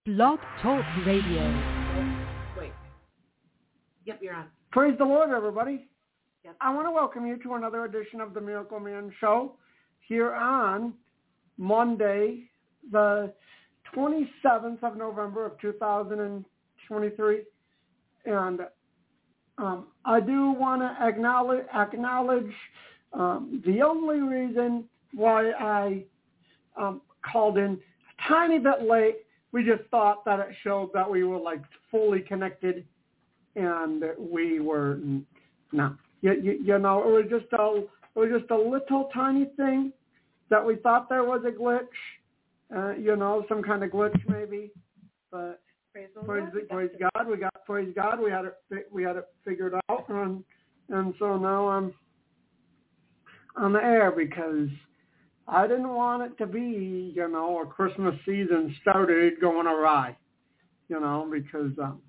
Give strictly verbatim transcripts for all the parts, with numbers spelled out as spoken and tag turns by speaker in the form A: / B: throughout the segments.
A: Blog Talk Radio.
B: Wait. Yep, you're on.
C: Praise the Lord, everybody.
B: Yep.
C: I want to welcome you to another edition of the Miracle Man Show here on Monday, the twenty-seventh of November of two thousand twenty-three. And um, I do want to acknowledge, acknowledge um, the only reason why I um, called in a tiny bit late. We just thought that it showed that we were like fully connected, and we were not. You, you, you know, it was just a it was just a little tiny thing that we thought there was a glitch. Uh, you know, some kind of glitch maybe, but
B: praise,
C: praise, praise God, we got praise God, we had it we had it figured out, and and so now I'm on the air because I didn't want it to be, you know, a Christmas season started going awry, you know, because um,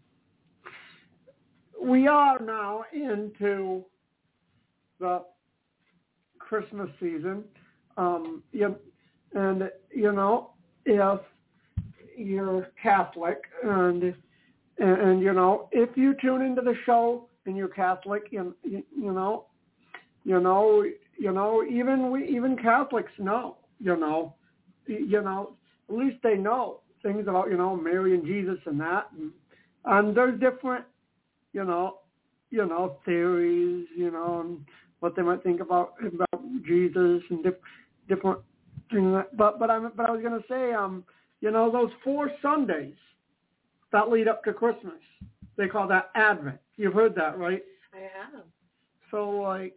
C: we are now into the Christmas season, um, you, and, you know, if you're Catholic and, and, and, you know, if you tune into the show and you're Catholic, you, you, you know, you know, You know, even we, even Catholics know, you know, you know, at least they know things about, you know, Mary and Jesus and that, and, and there's different, you know, you know, theories, you know, and what they might think about about Jesus and diff, different things. But but I but I was gonna say, um, you know, those four Sundays that lead up to Christmas, they call that Advent. You've heard that, right?
B: I have.
C: So like.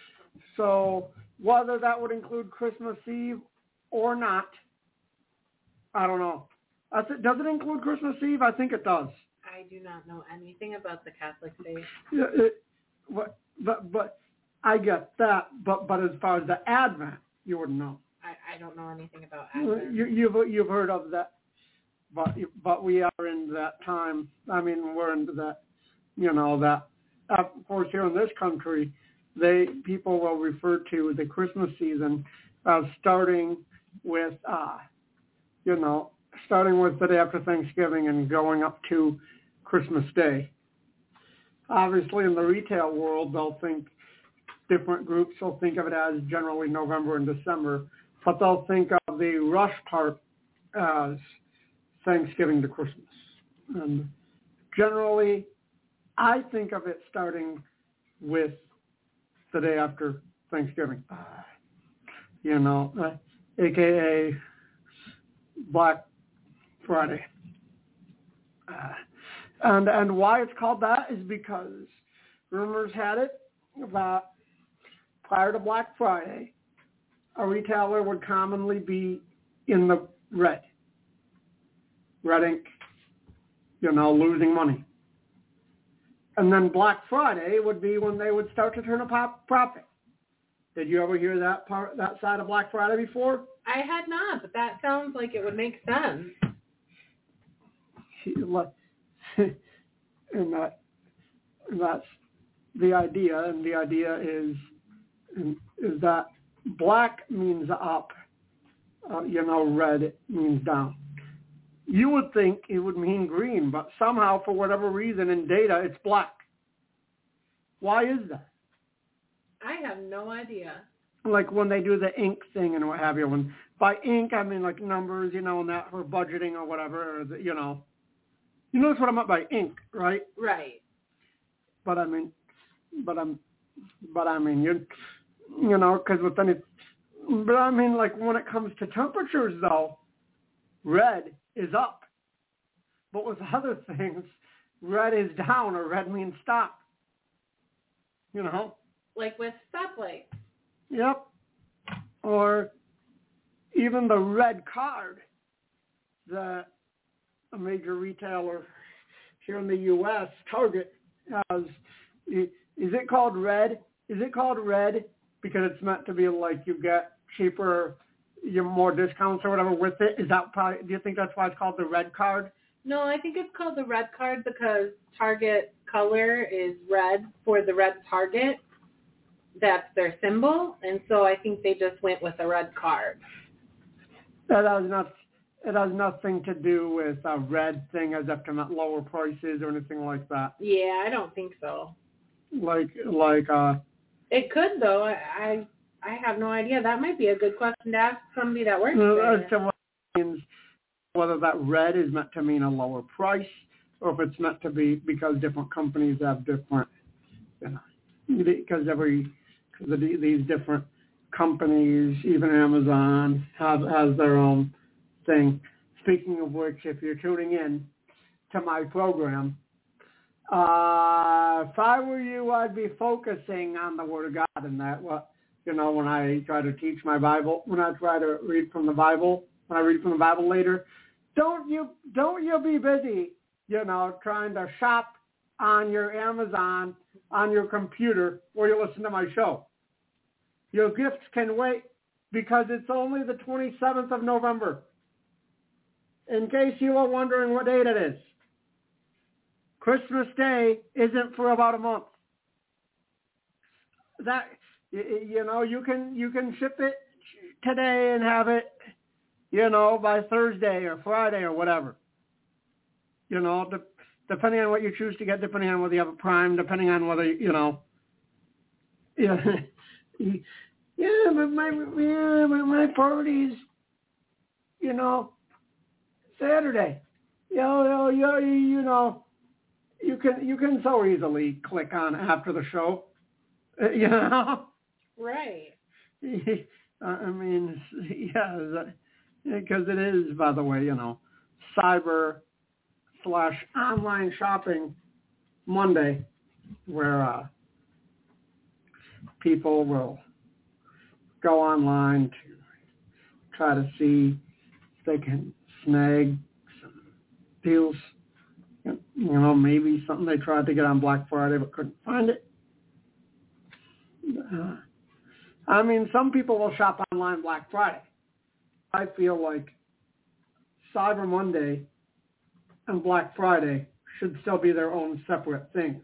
C: So whether that would include Christmas Eve or not, I don't know. Does it include Christmas Eve? I think it does.
B: I do not know anything about the Catholic faith.
C: Yeah, it, but, but but I get that. But but as far as the Advent, you wouldn't know.
B: I, I don't know anything about Advent.
C: You, you've you've heard of that, but but we are in that time. I mean, we're into that. You know that. Of course, here in this country, they people will refer to the Christmas season as starting with, uh, you know, starting with the day after Thanksgiving and going up to Christmas Day. Obviously, in the retail world, they'll think different groups will think of it as generally November and December, but they'll think of the rush part as Thanksgiving to Christmas. And generally, I think of it starting with the day after Thanksgiving, uh, you know, uh, a k a. Black Friday. Uh, and and why it's called that is because rumors had it that prior to Black Friday, a retailer would commonly be in the red. Red ink, you know, losing money. And then Black Friday would be when they would start to turn a pop profit. Did you ever hear that part, that side of Black Friday before?
B: I had not, but that sounds like it would make sense.
C: And that, that's the idea, and the idea is is that black means up, uh, you know, red means down. You would think it would mean green, but somehow, for whatever reason, in data, it's black. Why is that?
B: I have no idea.
C: Like when they do the ink thing and what have you. When by ink, I mean like numbers, you know, and that for budgeting or whatever, or the, you know. You notice what I meant by ink, right?
B: Right.
C: But I mean, but I'm, but I mean, you, you know, because with any, but I mean, like when it comes to temperatures, though, red is up. But with other things, red is down, or red means stop. You know.
B: Like with stoplights.
C: Yep. Or even the red card that a major retailer here in the U S, Target, has. Is it called red? Is it called red because it's meant to be like you get cheaper, you more discounts or whatever with it? Is that probably, do you think that's why it's called the red card?
B: No, I think it's called the red card because Target color is red for the red Target. That's their symbol, and so I think they just went with a red card.
C: That was not, it has nothing to do with a red thing as if to meant lower prices or anything like that.
B: Yeah, I don't think so.
C: Like, like, uh...
B: It could, though. I, I, I have no idea. That might be a good question to ask somebody that works
C: uh,
B: there.
C: As to what it means, whether that red is meant to mean a lower price, or if it's meant to be because different companies have different, you know, because every, because of these different companies, even Amazon, have, has their own thing. Speaking of which, if you're tuning in to my program, uh, if I were you, I'd be focusing on the Word of God and that, what, you know, when I try to teach my Bible, when I try to read from the Bible, when I read from the Bible later, don't you, don't you be busy, you know, trying to shop on your Amazon, on your computer, where you listen to my show. Your gifts can wait because it's only the twenty-seventh of November. In case you are wondering what date it is, Christmas Day isn't for about a month. That, you know, you can you can ship it today and have it, you know, by Thursday or Friday or whatever. You know, de- depending on what you choose to get, depending on whether you have a Prime, depending on whether, you know, yeah, yeah, but my, yeah, but my party's, you know, Saturday. You know, you know, you know, you can you can so easily click on after the show. Uh, you know,
B: right?
C: I mean, yeah, because it is, by the way, you know, cyber slash online shopping Monday, where uh, people will go online to try to see if they can snag some deals. You know, maybe something they tried to get on Black Friday but couldn't find it. Uh, I mean, some people will shop online Black Friday. I feel like Cyber Monday and Black Friday should still be their own separate things.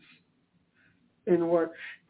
C: In which,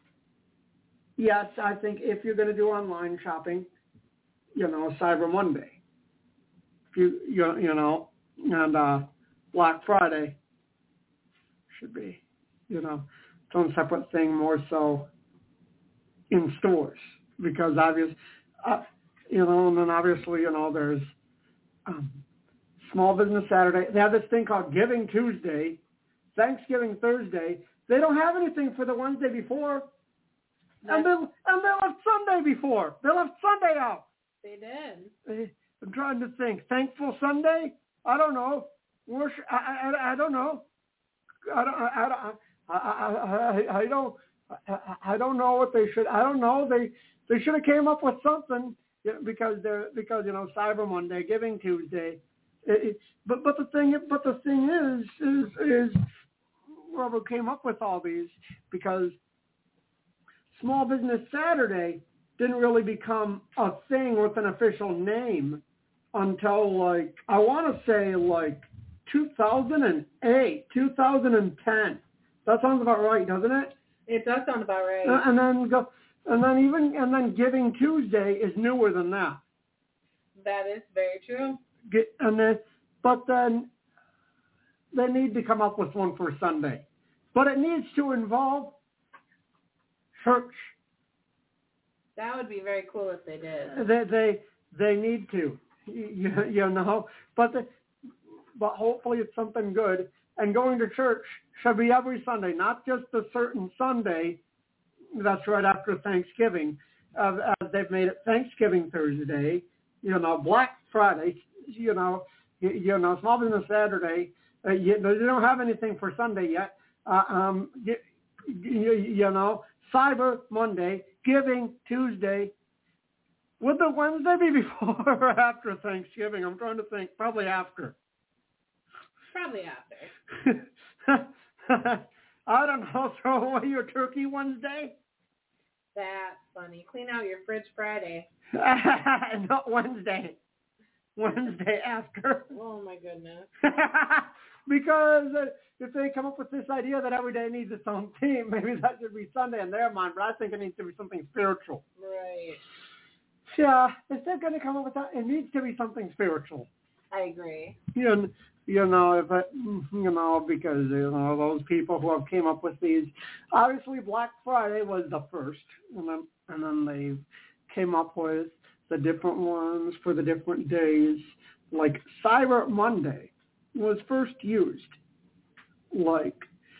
C: yes, I think if you're going to do online shopping, you know, Cyber Monday, if you you you know, and uh, Black Friday should be, you know, its own separate thing, more so in stores, because obviously, uh, you know, and then obviously, you know, there's um, Small Business Saturday. They have this thing called Giving Tuesday, Thanksgiving Thursday. They don't have anything for the Wednesday before, and they and they left Sunday before. They left Sunday out.
B: They did.
C: I'm trying to think. Thankful Sunday? I don't know. Worship? I I, I don't know. I don't. I don't. I, I, I, I don't. I, I don't know what they should. I don't know. They they should have came up with something, because they're because you know Cyber Monday, Giving Tuesday. It, it, but but the thing but the thing is is is whoever came up with all these, because Small Business Saturday didn't really become a thing with an official name until, like, I want to say like two thousand eight, two thousand ten. That sounds about right, doesn't it?
B: It does sound about right.
C: Uh, and then go, and then even and then Giving Tuesday is newer than that.
B: That is very true.
C: Get, and then, but then they need to come up with one for Sunday, but it needs to involve church.
B: That would be very cool if they did.
C: They they they need to, you, you know. But the, but hopefully it's something good. And going to church should be every Sunday, not just a certain Sunday. That's right after Thanksgiving. Uh, uh, they've made it Thanksgiving Thursday, you know, Black Friday, you know, you, you know, Small Business Saturday. Uh, you, they don't have anything for Sunday yet. Uh, um, you, you, you know, Cyber Monday, Giving Tuesday. Would the Wednesday be before or after Thanksgiving? I'm trying to think. Probably after.
B: Probably after.
C: I don't know. Throw away your turkey Wednesday.
B: That's funny. Clean out your fridge Friday.
C: Not Wednesday. Wednesday after.
B: Oh my goodness.
C: Because uh, if they come up with this idea that every day needs its own theme, maybe that should be Sunday in their mind. But I think it needs to be something spiritual.
B: Right.
C: Yeah, if they're going to come up with that, it needs to be something spiritual.
B: I agree.
C: You know, you know, if I, you know, because you know those people who have came up with these. Obviously, Black Friday was the first, and then and then they came up with the different ones for the different days. Like Cyber Monday was first used. Like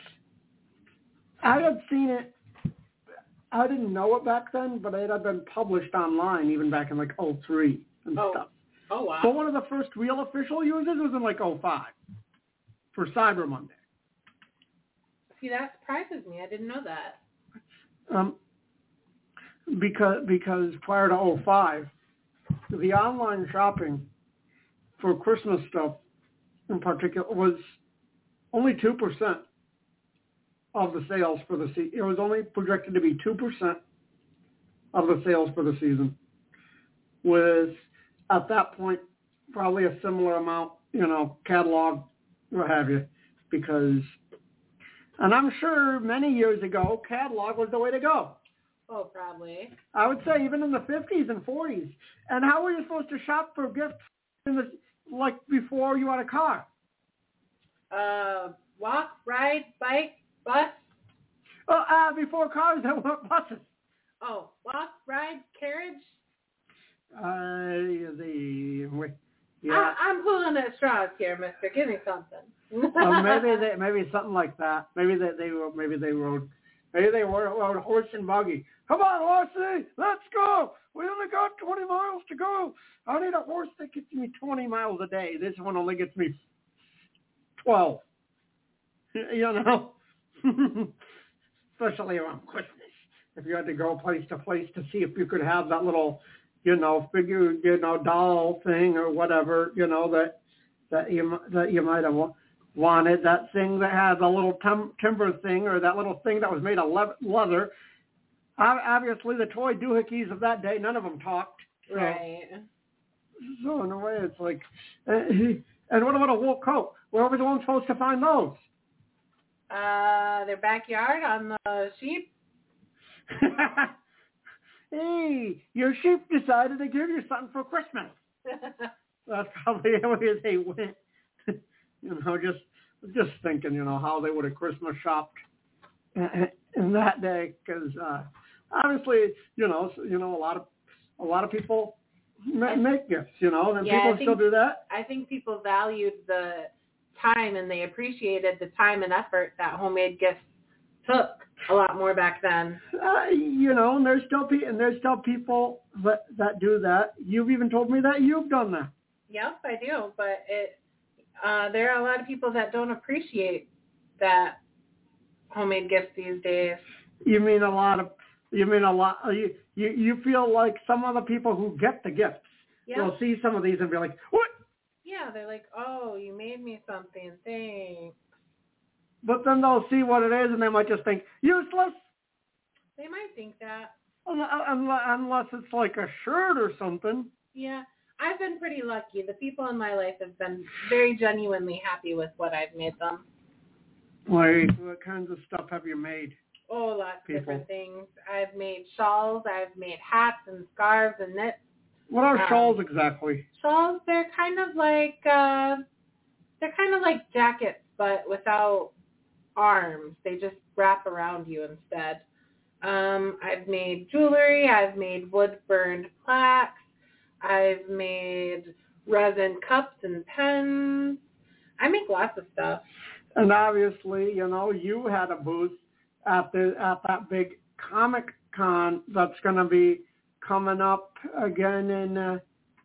C: I had seen it. I didn't know it back then, but it had been published online even back in like oh three and
B: Oh.
C: stuff.
B: Oh, wow.
C: So one of the first real official uses was in like oh five for Cyber Monday.
B: See, that surprises me. I didn't know that.
C: Um, because because prior to oh five, the online shopping for Christmas stuff in particular was only two percent of the sales for the season. It was only projected to be two percent of the sales for the season, with, at that point, probably a similar amount, you know, catalog, what have you, because, and I'm sure many years ago, catalog was the way to go.
B: Oh, probably.
C: I would say even in the fifties and forties. And how were you supposed to shop for gifts in the, like before you had a car?
B: Uh, walk, ride, bike, bus.
C: Oh, uh, before cars, there weren't buses.
B: Oh, walk, ride, carriage.
C: Uh, the yeah.
B: I, I'm pulling at straws here, Mister. Give me something.
C: Well, maybe they, maybe something like that. Maybe they, they were, maybe they rode, maybe they were rode horse and buggy. Come on, horsey, let's go. We only got twenty miles to go. I need a horse that gets me twenty miles a day. This one only gets me twelve. You know, especially around Christmas. If you had to go place to place to see if you could have that little, you know, figure, you know, doll thing or whatever, you know, that that you that you might have wanted, that thing that had a little tim- timber thing or that little thing that was made of le- leather. Obviously, the toy doohickeys of that day, none of them talked. So,
B: Right.
C: So in a way, it's like, uh, and what about a wool coat? Where was one supposed to find those?
B: Uh, their backyard on the sheep.
C: Hey, your sheep decided to give you something for Christmas. That's probably the way they went. You know, just just thinking, you know, how they would have Christmas shopped in that day, because uh, obviously, you know, you know, a lot of a lot of people make gifts, you know, and
B: yeah,
C: people
B: think,
C: still do that.
B: I think people valued the time and they appreciated the time and effort that homemade gifts took a lot more back then.
C: Uh, you know, and there's still pe- and there's still people that that do that. You've even told me that you've done that.
B: Yep, I do, but it uh, there are a lot of people that don't appreciate that homemade gifts these days.
C: You mean a lot of you mean a lot you you, you feel like some of the people who get the gifts
B: Yep.
C: will see some of these and be like, what?
B: Yeah, they're like, oh, you made me something, thanks.
C: But then they'll see what it is and they might just think useless.
B: They might think that.
C: Unless it's like a shirt or something.
B: Yeah, I've been pretty lucky. The people in my life have been very genuinely happy with what I've made them.
C: Like, what kinds of stuff have you made?
B: Oh, lots of
C: People.
B: different things. I've made shawls. I've made hats and scarves and knits.
C: What are
B: Um,
C: shawls exactly?
B: Shawls, they're kind of like uh, they're kind of like jackets, but without arms. They just wrap around you instead. Um, I've made jewelry. I've made wood-burned plaques. I've made resin cups and pens. I make lots of stuff.
C: And obviously, you know, you had a booth at the at that big Comic Con that's going to be coming up again in uh,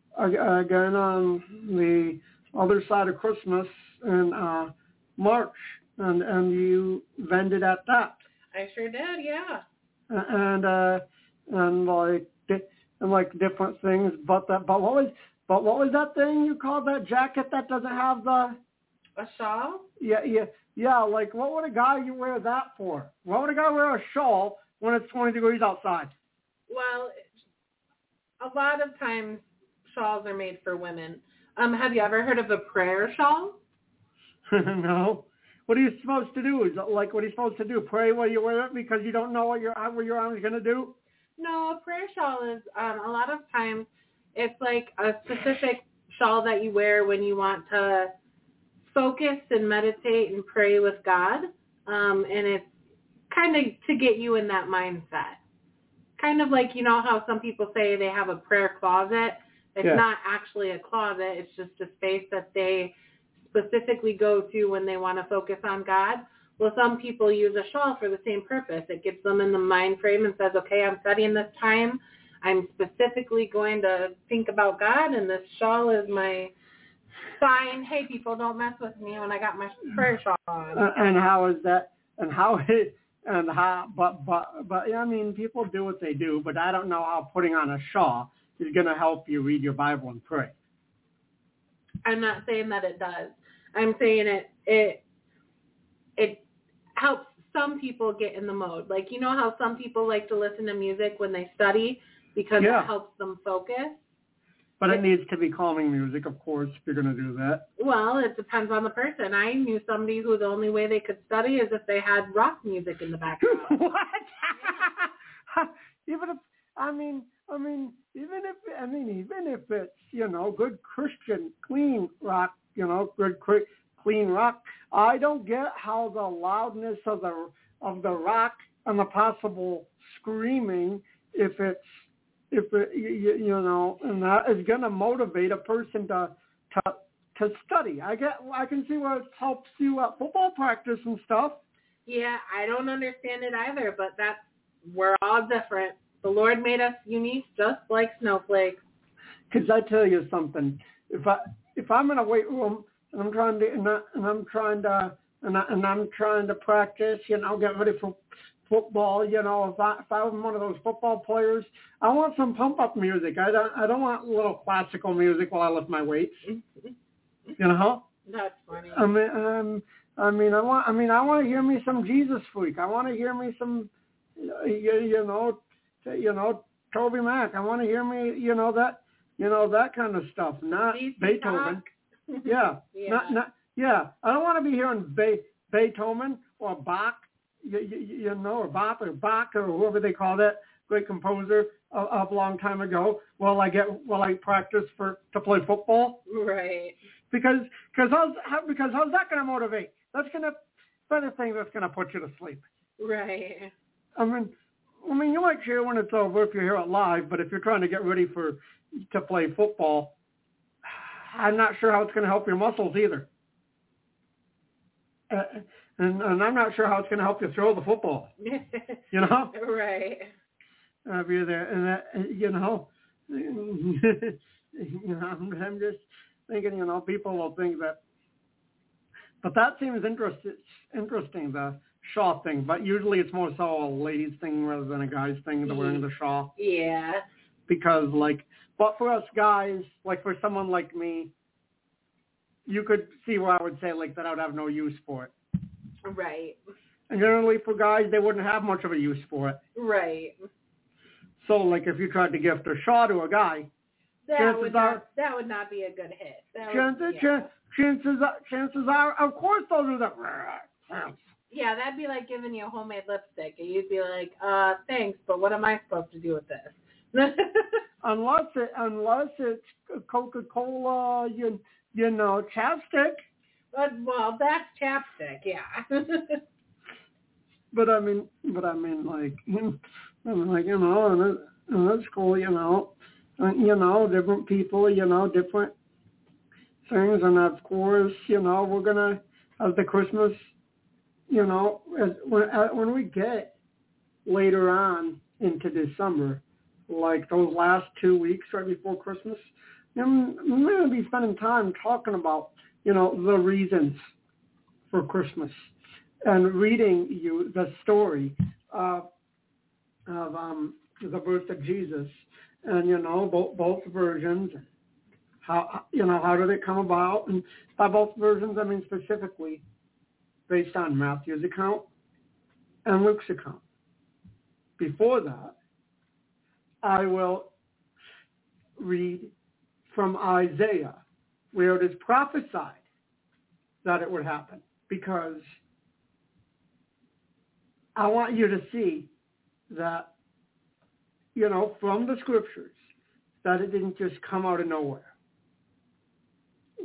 C: again on the other side of Christmas in uh, March, and and you vended at that.
B: I sure did, yeah.
C: And uh, and like and like different things, but that but what was but what was that thing you called that jacket that doesn't have the
B: A shawl?
C: yeah yeah yeah like what would a guy you wear that for? Why would a guy wear a shawl when it's twenty degrees outside?
B: Well, a lot of times shawls are made for women. Um, have you ever heard of a prayer shawl?
C: No. What are you supposed to do? Is it like what are you supposed to do? Pray while you wear it because you don't know what your what your arm's gonna do?
B: No, a prayer shawl is um, a lot of times it's like a specific shawl that you wear when you want to focus and meditate and pray with God. Um, and it's kind of to get you in that mindset. Kind of like, you know how some people say they have a prayer closet. It's
C: yeah.
B: not actually a closet. It's just a space that they specifically go to when they want to focus on God. Well, some people use a shawl for the same purpose. It gets them in the mind frame and says, okay, I'm studying this time. I'm specifically going to think about God, and this shawl is my sign. Hey, people, don't mess with me when I got my prayer shawl on.
C: Uh, and how is that? And how it? And how? But but but I mean, people do what they do. But I don't know how putting on a shawl is going to help you read your Bible and pray.
B: I'm not saying that it does. I'm saying it it it helps some people get in the mode. Like, you know how some people like to listen to music when they study because
C: yeah.
B: it helps them focus?
C: But it,
B: it
C: needs to be calming music, of course, if you're going to do that.
B: Well, it depends on the person. I knew somebody who the only way they could study is if they had rock music in the background.
C: What? Even if, I mean, I mean, even if, I mean, even if it's, you know, good Christian, clean rock, you know, good, clean rock, I don't get how the loudness of the of the rock and the possible screaming, if it's, if it, you, you know, and that is going to motivate a person to to to study. I get, I can see where it helps you at football practice and stuff.
B: Yeah, I don't understand it either, but that's, we're all different. The Lord made us unique, just like snowflakes.
C: Because I tell you something, if I if I'm in a weight room and I'm trying to and, I, and I'm trying to and, I, and I'm trying to practice, you know, get ready for football, you know, if I if I'm one of those football players, I want some pump up music. I don't I don't want little classical music while I lift my weights. You know?
B: That's funny.
C: I mean, um, I mean, I want I mean, I want to hear me some Jesus Freak. I want to hear me some, you, you know, you know, Toby Mac. I want to hear me, you know, that, you know, that kind of stuff. Not
B: D C
C: Beethoven. yeah.
B: yeah.
C: Not not yeah. I don't want to be hearing Be- Beethoven or Bach. You, you, you know, or Bach or Bach or whoever they call that great composer of, of a long time ago. While I get while I practice for to play football,
B: right?
C: Because because how's how, because how's that going to motivate? That's going to that's the thing that's going to put you to sleep.
B: Right.
C: I mean, I mean, you might cheer when it's over if you hear it live, but if you're trying to get ready for to play football, I'm not sure how it's going to help your muscles either. Uh, And, and I'm not sure how it's going to help you throw the football. You know?
B: Right.
C: Uh, if you're there, and that, you know, you know, I'm, I'm just thinking, you know, people will think that. But that seems interest, interesting, the shawl thing. But usually it's more so a ladies thing rather than a guy's thing, the wearing the shawl.
B: Yeah.
C: Because, like, but for us guys, like for someone like me, you could see where I would say, like, that I would have no use for it.
B: Right.
C: And generally for guys, they wouldn't have much of a use for it.
B: Right.
C: So, like, if you tried to gift a shawl to a guy,
B: that would not,
C: are,
B: that would not be a good hit. That
C: chances,
B: would, yeah.
C: ch- chances, are, chances are, of course, they'll do that.
B: Yeah, that'd be like giving you a homemade lipstick, and you'd be like, "Uh, thanks, but what am I supposed to do with this?"
C: unless it, unless it's Coca-Cola, you, you know, chapstick.
B: But, well, that's chapstick, yeah.
C: But I mean, but I mean, like, I'm like, you know, and, it, and that's cool, you know, and, you know, different people, you know, different things, and of course, you know, we're gonna have the Christmas, you know, as, when when we get later on into December, like those last two weeks right before Christmas, I'm, I'm gonna be spending time talking about, you know, the reasons for Christmas. And reading you the story of, of um, the birth of Jesus, and you know both both versions, how you know how did it come about? And by both versions, I mean specifically based on Matthew's account and Luke's account. Before that, I will read from Isaiah, where it is prophesied that it would happen, because I want you to see that, you know, from the scriptures, that it didn't just come out of nowhere.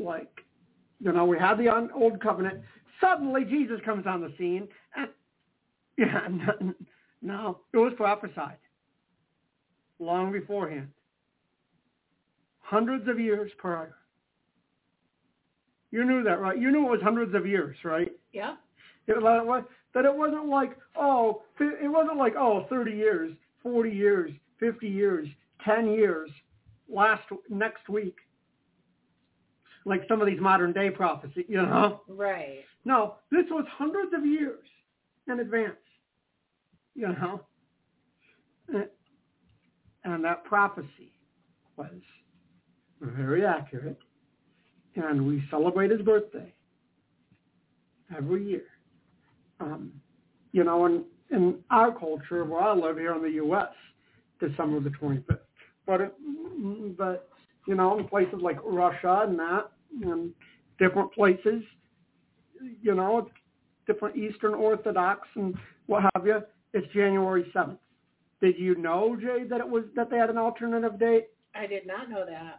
C: like, you know, we had the old covenant. Suddenly Jesus comes on the scene. And, yeah, no, no, it was prophesied long beforehand. Hundreds of years prior. You knew that, right? You knew it was hundreds of years, right?
B: Yeah.
C: It, that it wasn't like, oh, it wasn't like, oh, thirty years, forty years, fifty years, ten years, last, next week. Like some of these modern day prophecies, you know?
B: Right.
C: No, this was hundreds of years in advance, you know? And that prophecy was very accurate. And we celebrate his birthday every year. Um, you know, in, in our culture, where I live here in the U S, December the twenty-fifth. But, it, but you know, in places like Russia and that, and different places, you know, different Eastern Orthodox and what have you, it's January seventh. Did you know, Jay, that it was that they had an alternative date?
B: I did not know that.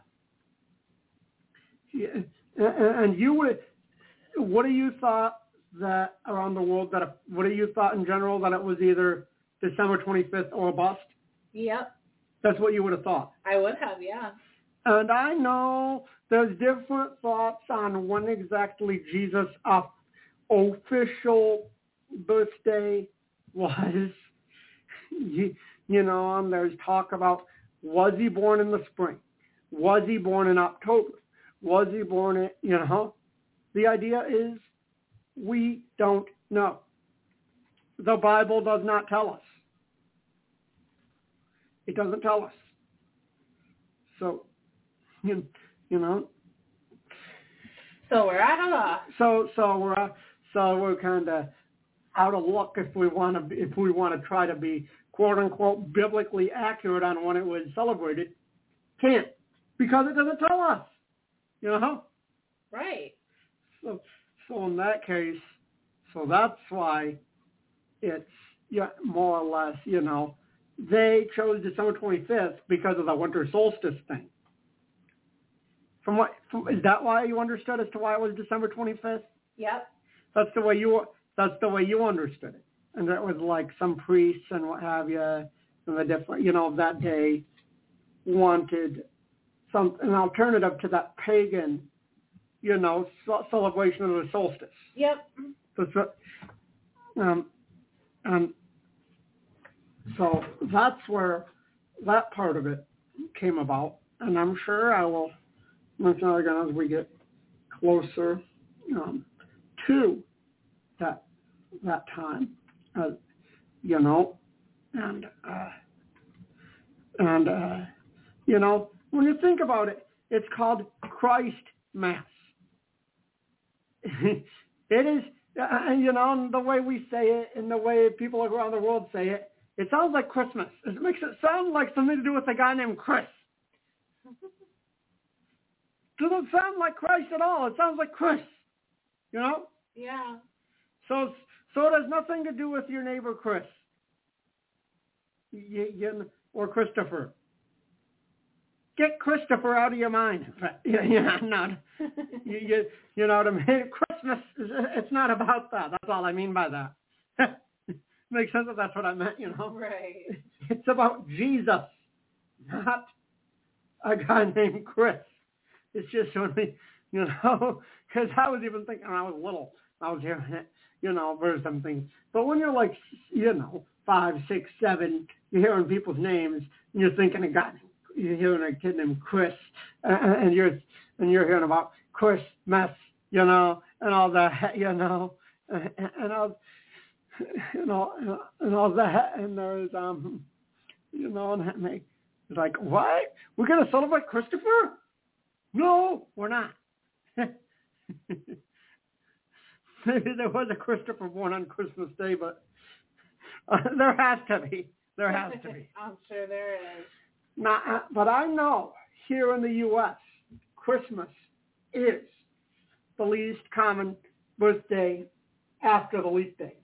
C: Yeah. And you would, what do you thought that around the world, that, what do you thought in general, that it was either December twenty-fifth or bust?
B: Yep.
C: That's what you would have thought.
B: I would have, yeah.
C: And I know there's different thoughts on when exactly Jesus' uh, official birthday was. You, you know, and there's talk about, was he born in the spring? Was he born in October? Was he born in, you know? The idea is we don't know. The Bible does not tell us. It doesn't tell us. So, you, you know.
B: So we're out of luck.
C: So so we're uh, so we're kind of out of luck if we want to if we want to try to be quote unquote biblically accurate on when it was celebrated. Can't, because it doesn't tell us. You know.
B: Right.
C: So so in that case, so that's why it's yeah more or less, you know. They chose December twenty-fifth because of the winter solstice thing. From what from, is that why you understood as to why it was December twenty-fifth?
B: Yep.
C: That's the way you that's the way you understood it, and that was like some priests and what have you, and the different, you know, that day wanted some an alternative to that pagan, you know, celebration of the solstice.
B: Yep.
C: So, um, and so that's where that part of it came about, and I'm sure I will mention it again as we get closer um, to that that time, uh, you know, and uh, and uh, you know, when you think about it, it's called Christ Mass. It is, uh, you know, the way we say it and the way people around the world say it, it sounds like Christmas. It makes it sound like something to do with a guy named Chris. Doesn't sound like Christ at all. It sounds like Chris, you know?
B: Yeah.
C: So so it has nothing to do with your neighbor Chris, you, you, or Christopher. Get Christopher out of your mind. Yeah, yeah, not. you, you, you know what I mean? Christmas, it's not about that. That's all I mean by that. Makes sense if that's what I meant, you know?
B: Right.
C: It's about Jesus, not a guy named Chris. It's just when we, you know, because I was even thinking when I was little, I was hearing it, you know, or something. But when you're like, you know, five, six, seven, you're hearing people's names, and you're thinking of God. You're hearing a kid named Chris, and, and you're and you're hearing about Christmas, you know, and all that, you know, and, and all, you know, and all that, and there's um, you know, and that make it's like, what? We're gonna celebrate Christopher? No, we're not. Maybe there was a Christopher born on Christmas Day, but uh, there has to be. There has to be.
B: I'm sure there is.
C: Now, but I know here in the U S, Christmas is the least common birthday after the leap days.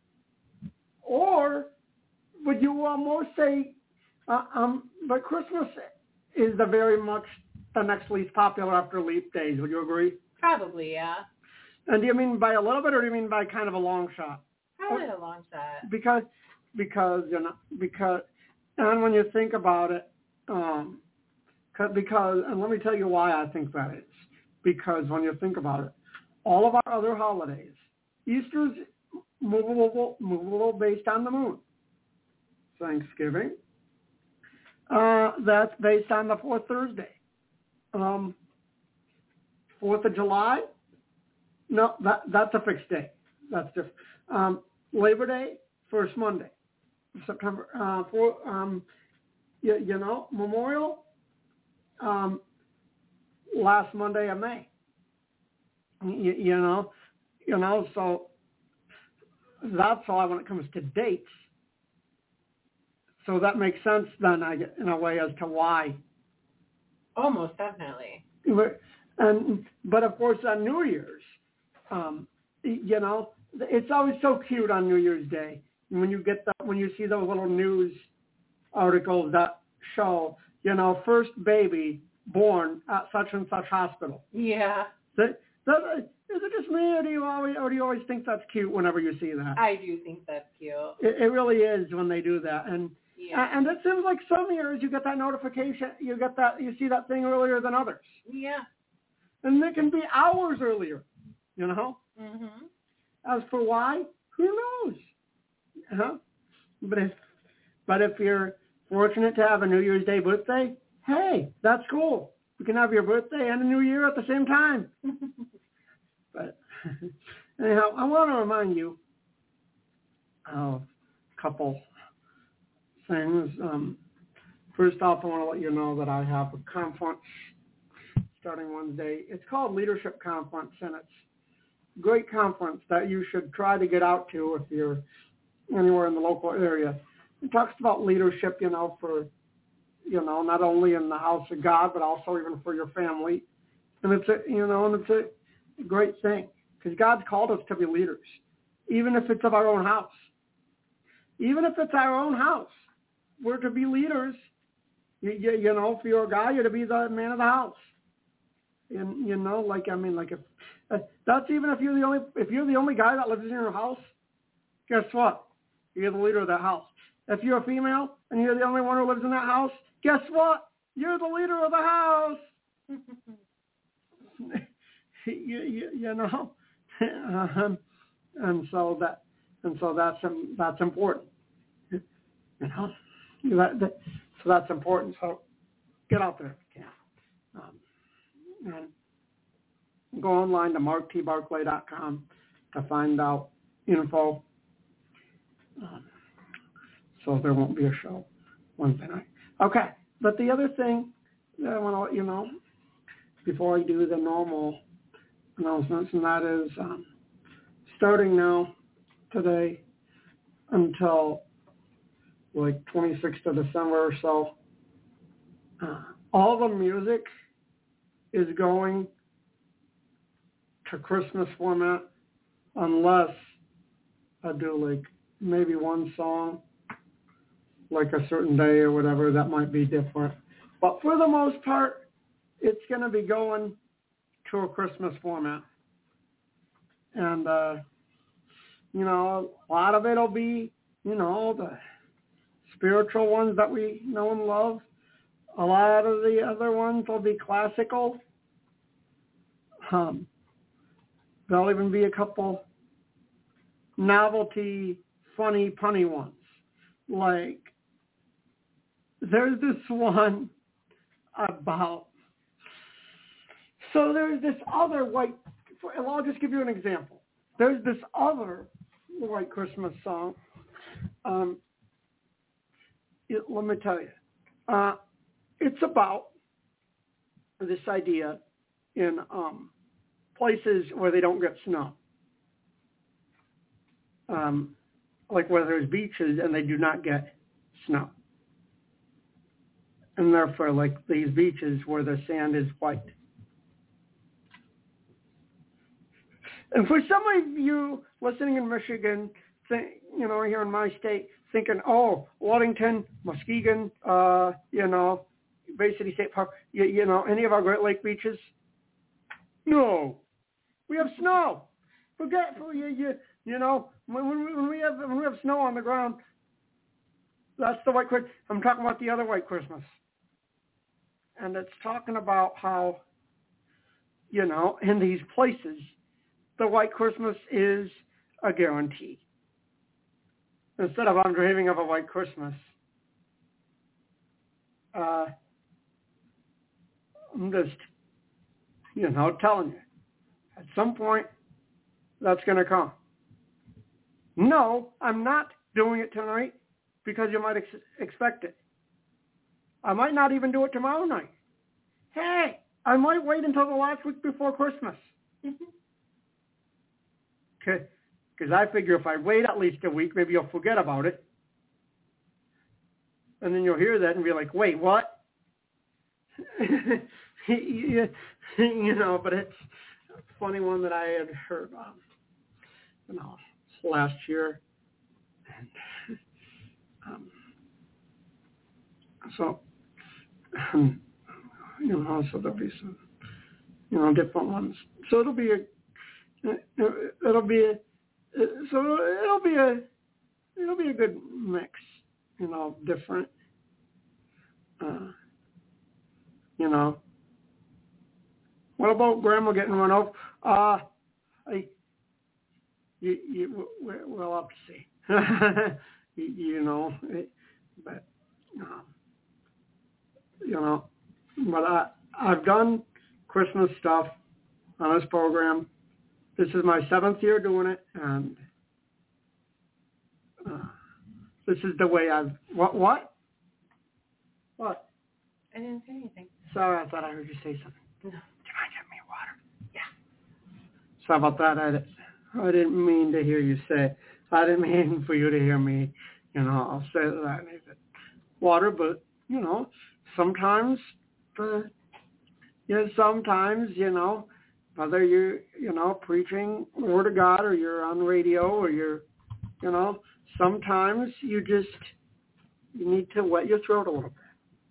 C: Or would you almost say, uh, um, but Christmas is the very much the next least popular after leap days. Would you agree?
B: Probably, yeah.
C: And do you mean by a little bit, or do you mean by kind of a long shot?
B: Probably a long shot.
C: Because, because you know, because, and when you think about it, um, because, and let me tell you why I think that is. Because when you think about it, all of our other holidays, Easter's movable, movable based on the moon. Thanksgiving, uh, that's based on the fourth Thursday. Um, Fourth of July, no, that that's a fixed day. That's just um, Labor Day, first Monday, September. Uh, for um, you, you know, Memorial, um, last Monday of May. You, you know, you know, so that's why when it comes to dates. So that makes sense then, I get, in a way, as to why.
B: Almost definitely.
C: And but of course on New Year's, um, you know, it's always so cute on New Year's Day when you get the, when you see those little news articles that show, you know, first baby born at such and such hospital.
B: Yeah.
C: That, that, is it just me, or do you always, or do you always think that's cute whenever you see that?
B: I do think that's cute.
C: It, it really is when they do that, and
B: yeah.
C: and it seems like some years you get that notification, you get that, you see that thing earlier than others.
B: Yeah.
C: And it can be hours earlier, you know.
B: Mhm.
C: As for why, who knows? Huh? But if, but if you're fortunate to have a New Year's Day birthday, hey, that's cool. You can have your birthday and a New Year at the same time. But anyhow, I want to remind you of a couple things. Um, first off, I want to let you know that I have a conference starting Wednesday. It's called Leadership Conference, and it's a great conference that you should try to get out to if you're anywhere in the local area. It talks about leadership, you know, for, you know, not only in the house of God, but also even for your family. And it's a, you know, and it's a great thing because God's called us to be leaders, even if it's of our own house. Even if it's our own house, we're to be leaders. You, you, you know, if you're a guy, you're to be the man of the house. And you know, like I mean, like if uh, that's even if you're the only if you're the only guy that lives in your house, guess what? You're the leader of that house. If you're a female and you're the only one who lives in that house, guess what? You're the leader of the house. you, you, you know, um, and so that and so that's um, that's important. You know, that, that, so that's important. So get out there if you can. Um, And go online to mark t barclay dot com to find out info. Um, so there won't be a show Wednesday night. Okay, but the other thing that I want to let you know before I do the normal announcements, and that is um, starting now today until like twenty-sixth of December or so, uh, all the music is going to Christmas format unless I do like maybe one song, like a certain day or whatever, that might be different. But for the most part, it's going to be going to a Christmas format. And, uh, you know, a lot of it will be, you know, the spiritual ones that we know and love. A lot of the other ones will be classical. Um, there'll even be a couple novelty, funny, punny ones. Like, there's this one about, so there's this other white, I'll just give you an example. There's this other white Christmas song. Um, it, let me tell you. Uh, it's about this idea in um, places where they don't get snow. Um, like where there's beaches and they do not get snow. And therefore, like these beaches where the sand is white. And for some of you listening in Michigan, think, you know, here in my state, thinking, oh, Waddington, Muskegon, uh, you know, Bay City State Park, you, you know, any of our Great Lake beaches? No. We have snow. Forget, you, you, you know, when, when, we have, when we have snow on the ground, that's the white Christmas. I'm talking about the other white Christmas. And it's talking about how, you know, in these places, the white Christmas is a guarantee. Instead of I'm dreaming of a white Christmas, uh, I'm just, you know, telling you, at some point, that's going to come. No, I'm not doing it tonight because you might ex- expect it. I might not even do it tomorrow night. Hey, I might wait until the last week before Christmas. Okay, because I figure if I wait at least a week, maybe you'll forget about it. And then you'll hear that and be like, wait, what? you, you know, but it's a funny one that I had heard um, you know, last year. And, um, so, um, you know, so there'll be some, you know, different ones. So it'll be a, it'll be a, so it'll be a, it'll be a good mix, you know, different, uh, you know. What about Grandma getting run over? Uh, I, you, you, we'll have to see. you, you know, it, but, um, you know, but I, I've done Christmas stuff on this program. This is my seventh year doing it, and uh, this is the way I've, what, what? What?
B: I didn't say anything.
C: Sorry, I thought I heard you say something.
B: No.
C: Do you mind giving me water?
B: Yeah.
C: Sorry about that. I, I didn't mean to hear you say, I didn't mean for you to hear me, you know, I'll say that I need water, but, you know, sometimes, uh, yeah, sometimes, you know, whether you're, you know, preaching Word of God or you're on radio or you're, you know, sometimes you just, you need to wet your throat a little bit.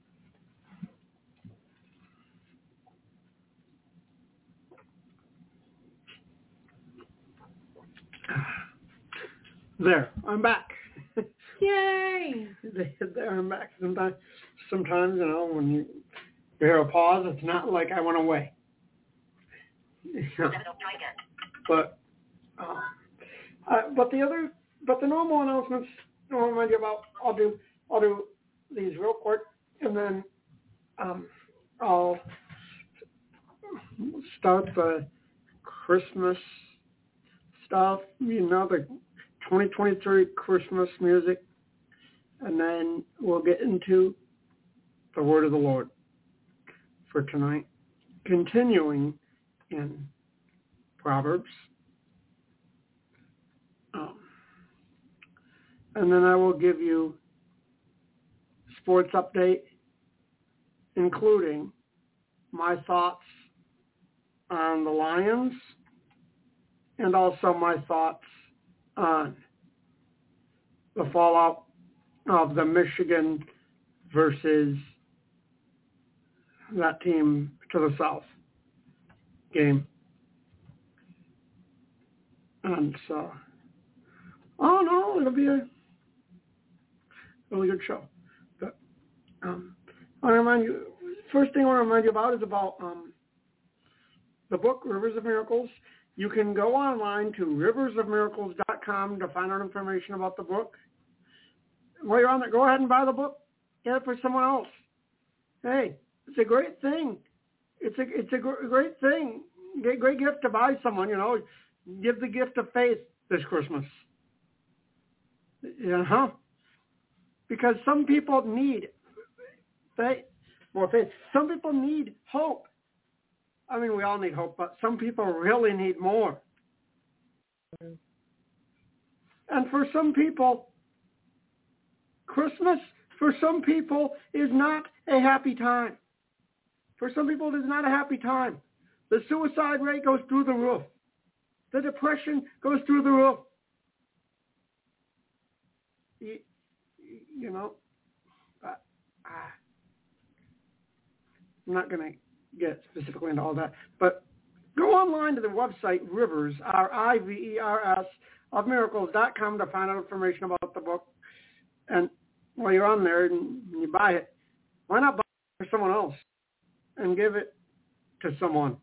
C: There, I'm back.
B: Yay!
C: There, I'm back. Sometimes, sometimes, you know, when you hear a pause, it's not like I went away. But, uh, uh, but the other, but the normal announcements, I'll remind you about. I'll do, I'll do these real quick, and then um, I'll start the Christmas stuff. You know, the twenty twenty-three Christmas music, and then we'll get into the Word of the Lord for tonight, continuing in Proverbs. Um, and then I will give you sports update, including my thoughts on the Lions and also my thoughts on the fallout of the Michigan versus that team to the south game. And so, oh no, it'll be a really good show. But um, I want to remind you, first thing I want to remind you about is about um, the book, Rivers of Miracles. You can go online to rivers of miracles dot com to find out information about the book. While you're on there, go ahead and buy the book. Get it for someone else. Hey, it's a great thing. It's a it's a great thing. Great, great gift to buy someone, you know. Give the gift of faith this Christmas. You know? Because some people need faith, more faith. Some people need hope. I mean, we all need hope, but some people really need more. And for some people, Christmas, for some people, is not a happy time. For some people, it is not a happy time. The suicide rate goes through the roof. The depression goes through the roof. You, you know, uh, uh, I'm not going to get specifically into all that, but go online to the website Rivers, R I V E R S, of miracles dot com to find out information about the book. And while you're on there and you buy it, why not buy it for someone else and give it to someone?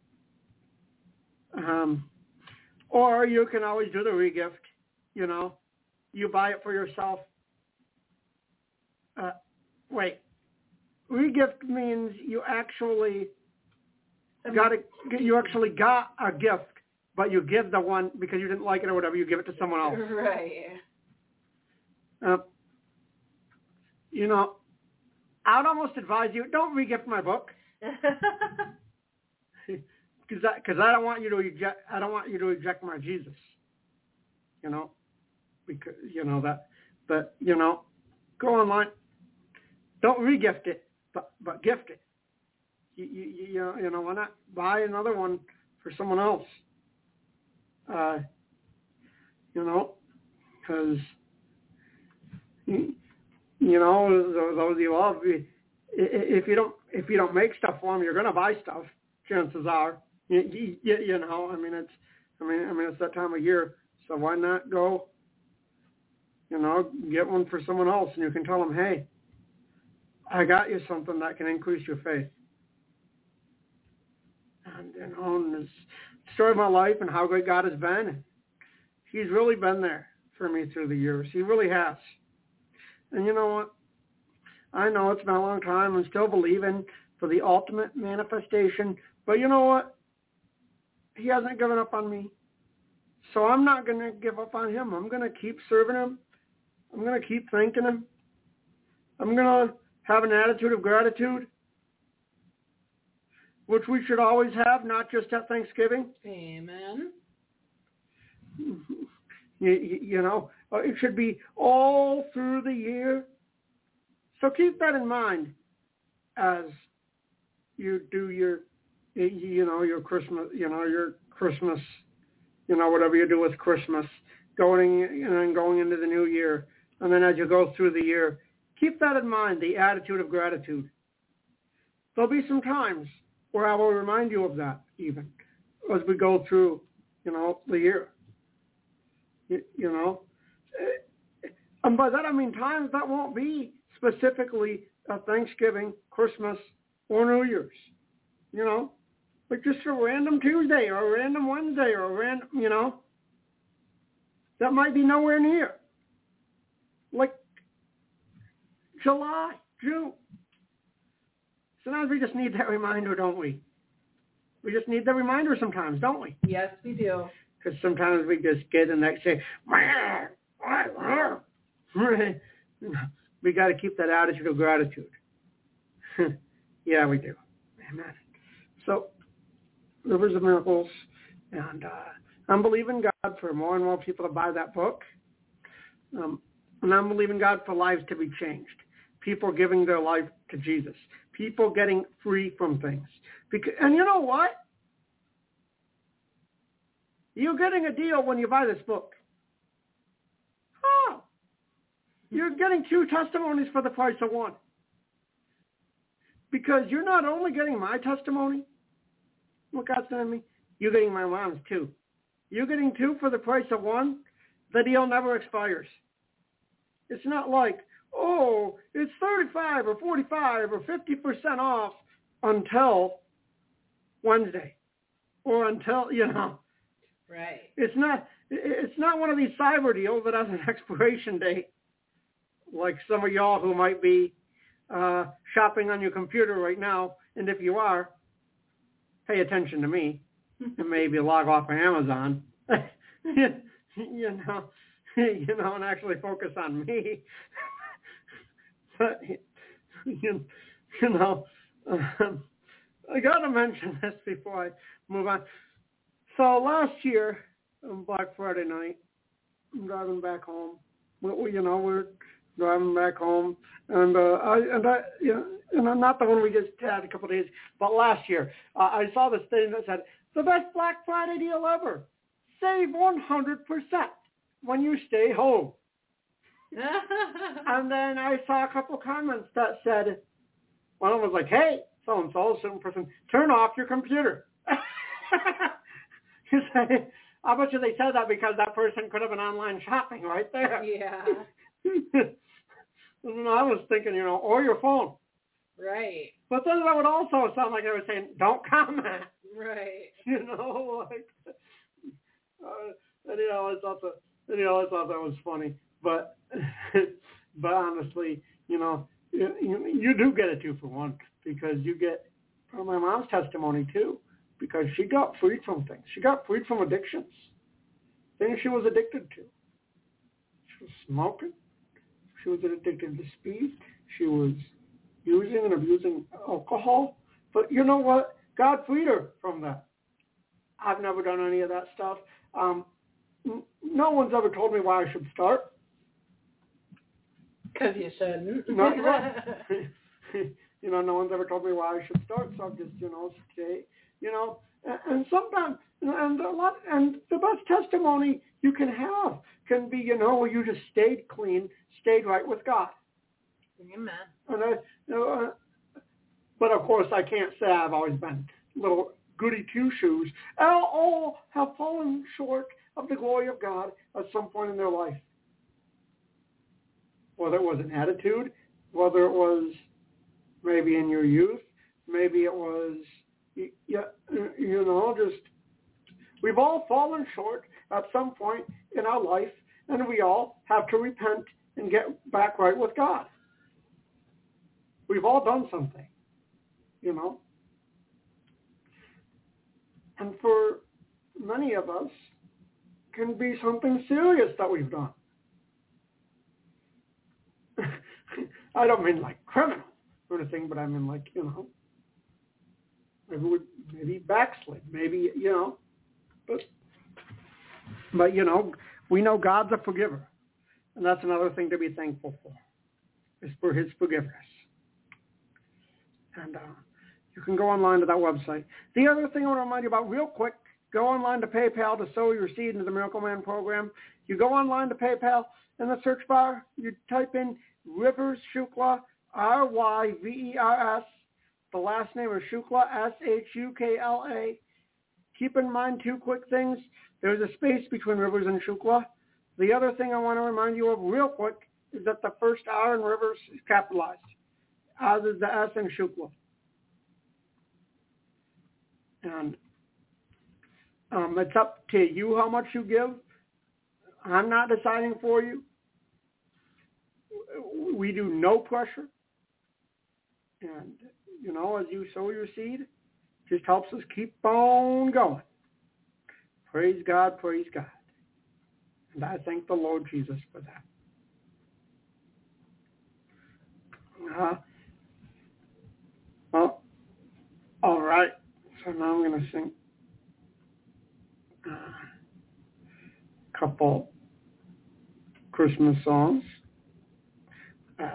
C: Um, or you can always do the regift, you know. You buy it for yourself. Uh, wait. Regift means you actually got a, you actually got a gift, but you give the one because you didn't like it or whatever. You give it to someone else.
B: Right.
C: Uh, you know, I'd almost advise you don't regift my book because I, cause I don't want you to reject. I don't want you to reject my Jesus. You know, because you know that. But you know, go online. Don't regift it, but but gift it. You, you, you, know, you know, why not buy another one for someone else? Uh, you know, because, you, you know, those you love, if you don't if you don't make stuff for them, you're going to buy stuff, chances are. You, you, you know, I mean, it's, I mean, I mean, it's that time of year, so why not go, you know, get one for someone else, and you can tell them, hey, I got you something that can increase your faith. And, you know, and the story of my life and how great God has been, he's really been there for me through the years. He really has. And you know what? I know it's been a long time. I'm still believing for the ultimate manifestation. But you know what? He hasn't given up on me. So I'm not going to give up on him. I'm going to keep serving him. I'm going to keep thanking him. I'm going to have an attitude of gratitude, which we should always have, not just at Thanksgiving.
B: Amen.
C: You, you, you know, it should be all through the year. So keep that in mind as you do your, you know, your Christmas, you know, your Christmas, you know, whatever you do with Christmas, going and then going into the new year. And then as you go through the year, keep that in mind, the attitude of gratitude. There'll be some times where I will remind you of that even as we go through, you know, the year. You, you know, and by that I mean times that won't be specifically a Thanksgiving, Christmas, or New Year's, you know, but just a random Tuesday or a random Wednesday or a random, you know, that might be nowhere near, like July, June. Sometimes we just need that reminder, don't we? We just need the reminder sometimes, don't we?
B: Yes, we do.
C: Because sometimes we just get in that say, we got to keep that attitude of gratitude. Yeah, we do. Amen. So, Rivers of Miracles, and uh, I'm believing God for more and more people to buy that book. Um, and I'm believing God for lives to be changed. People giving their life to Jesus. People getting free from things. Because, and you know what? You're getting a deal when you buy this book. Oh, you're getting two testimonies for the price of one. Because you're not only getting my testimony, what God sent me, you're getting my mom's too. You're getting two for the price of one. The deal never expires. It's not like, oh, it's thirty-five or forty-five or fifty percent off until Wednesday or until, you know.
B: Right.
C: It's not it's not one of these cyber deals that has an expiration date like some of y'all who might be uh, shopping on your computer right now. And if you are, pay attention to me and maybe log off of Amazon. you know, you know, and actually focus on me. But, you, you know, um, I got to mention this before I move on. So last year, on Black Friday night, I'm driving back home. We, you know, we're driving back home, and uh, I and I, you know, and not the one we just had a couple of days, but last year, uh, I saw this thing that said the best Black Friday deal ever: save one hundred percent when you stay home. And then I saw a couple comments that said, one of them was like, "Hey, so-and-so, a certain person, turn off your computer. You say, I bet you they said that because that person could have been online shopping right there.
B: Yeah.
C: And I was thinking, you know, or your phone.
B: Right.
C: But then that would also sound like they were saying, don't comment.
B: Right.
C: You know, like, uh, anyhow, I thought that, anyhow, I thought that was funny. But, but honestly, you know, you, you do get a two for one because you get from my mom's testimony too, because she got freed from things. She got freed from addictions, things she was addicted to. She was smoking. She was addicted to speed. She was using and abusing alcohol. But you know what? God freed her from that. I've never done any of that stuff. Um, n- no one's ever told me why I should start.
B: Because you shouldn't.
C: No, you know, no one's ever told me why I should start. So I've just, you know, stay, you know, and, and sometimes, and a lot, and the best testimony you can have can be, you know, you just stayed clean, stayed right with God.
B: Amen.
C: And I, you know, uh, but of course, I can't say I've always been little goody two-shoes. All, all have fallen short of the glory of God at some point in their life. Whether it was an attitude, whether it was maybe in your youth, maybe it was, you, you know, just, we've all fallen short at some point in our life, and we all have to repent and get back right with God. We've all done something, you know. And for many of us, can be something serious that we've done. I don't mean like criminal or anything, but I mean like, you know, maybe we maybe backslid, maybe, you know, but, but, you know, we know God's a forgiver. And that's another thing to be thankful for, is for his forgiveness. And uh, you can go online to that website. The other thing I want to remind you about real quick, go online to PayPal to sow your seed into the Miracle Man program. You go online to PayPal, in the search bar, you type in Rivers Shukla, R Y V E R S. The last name is Shukla, S H U K L A. Keep in mind two quick things. There's a space between Rivers and Shukla. The other thing I want to remind you of real quick is that the first R in Rivers is capitalized, as is the S in Shukla. And um, it's up to you how much you give. I'm not deciding for you. We do no pressure. And, you know, as you sow your seed, just helps us keep on going. Praise God, praise God. And I thank the Lord Jesus for that. Uh, well, all right. So now I'm going to sing a couple Christmas songs. Uh,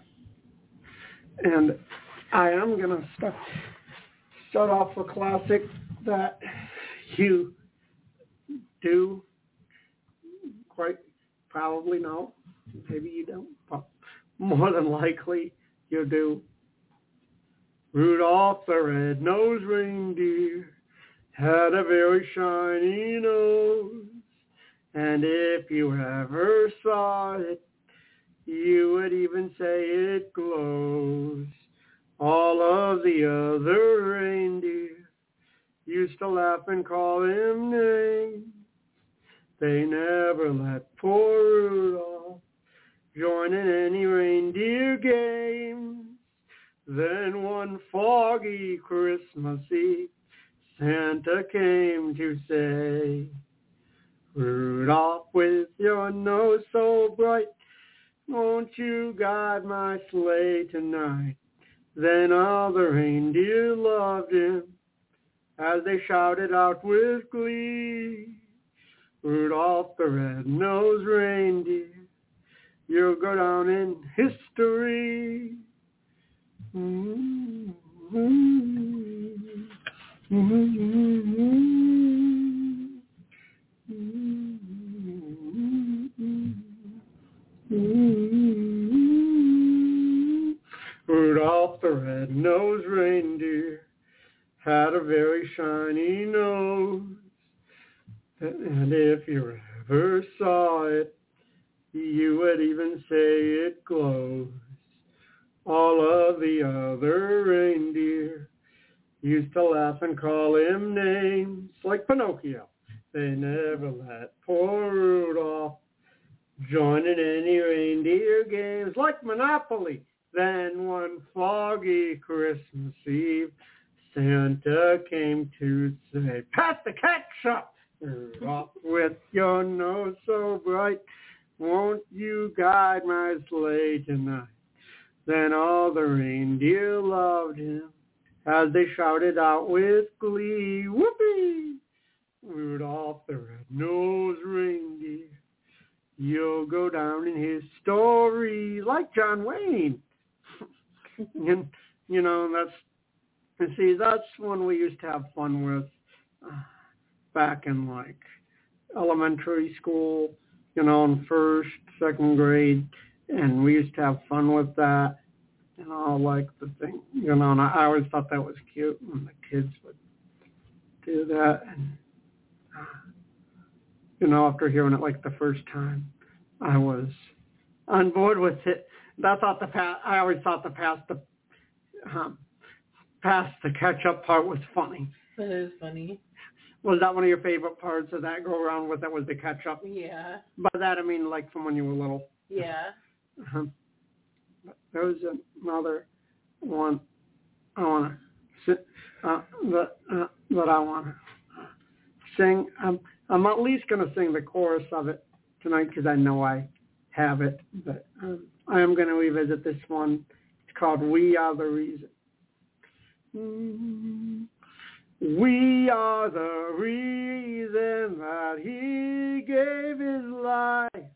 C: and I am going to start, start off a classic that you do quite probably know. Maybe you don't, but more than likely you do. Rudolph the red-nosed reindeer had a very shiny nose, and if you ever saw it, you would even say it glows. All of the other reindeer used to laugh and call him names. They never let poor Rudolph join in any reindeer games. Then one foggy Christmas Eve, Santa came to say, Rudolph, with your nose so bright, won't you guide my sleigh tonight? Then all the reindeer loved him as they shouted out with glee, Rudolph the red-nosed reindeer, you'll go down in history. Mm-hmm. Mm-hmm. Mm-hmm. Rudolph the red-nosed reindeer had a very shiny nose, and if you ever saw it, you would even say it glows. All of the other reindeer used to laugh and call him names like Pinocchio. They never let poor Rudolph join in any reindeer games like Monopoly. Then one foggy Christmas Eve, Santa came to say, "Pass the ketchup, Rudolph, with your nose so bright. Won't you guide my sleigh tonight?" Then all the reindeer loved him as they shouted out with glee, "Whoopee! Rudolph the red-nosed reindeer, you'll go down in history like John Wayne." And, you know, that's, you see, that's one we used to have fun with uh, back in, like, elementary school, you know, in first, second grade, and we used to have fun with that, you know, like the thing, you know, and I, I always thought that was cute when the kids would do that, and, uh, you know, after hearing it, like, the first time, I was on board with it. I thought the pa- I always thought the pass the um, pass the catch-up part was funny.
B: That is funny.
C: Was that one of your favorite parts of that go around with? That was the catch-up?
B: Yeah.
C: By that I mean like from when you were little.
B: Yeah.
C: Uh-huh. There was another one I want to uh, that uh, that I want to sing. I'm I'm at least going to sing the chorus of it tonight because I know I have it, but um, I am going to revisit this one. It's called "We Are the Reason." Mm-hmm. We are the reason that he gave his life.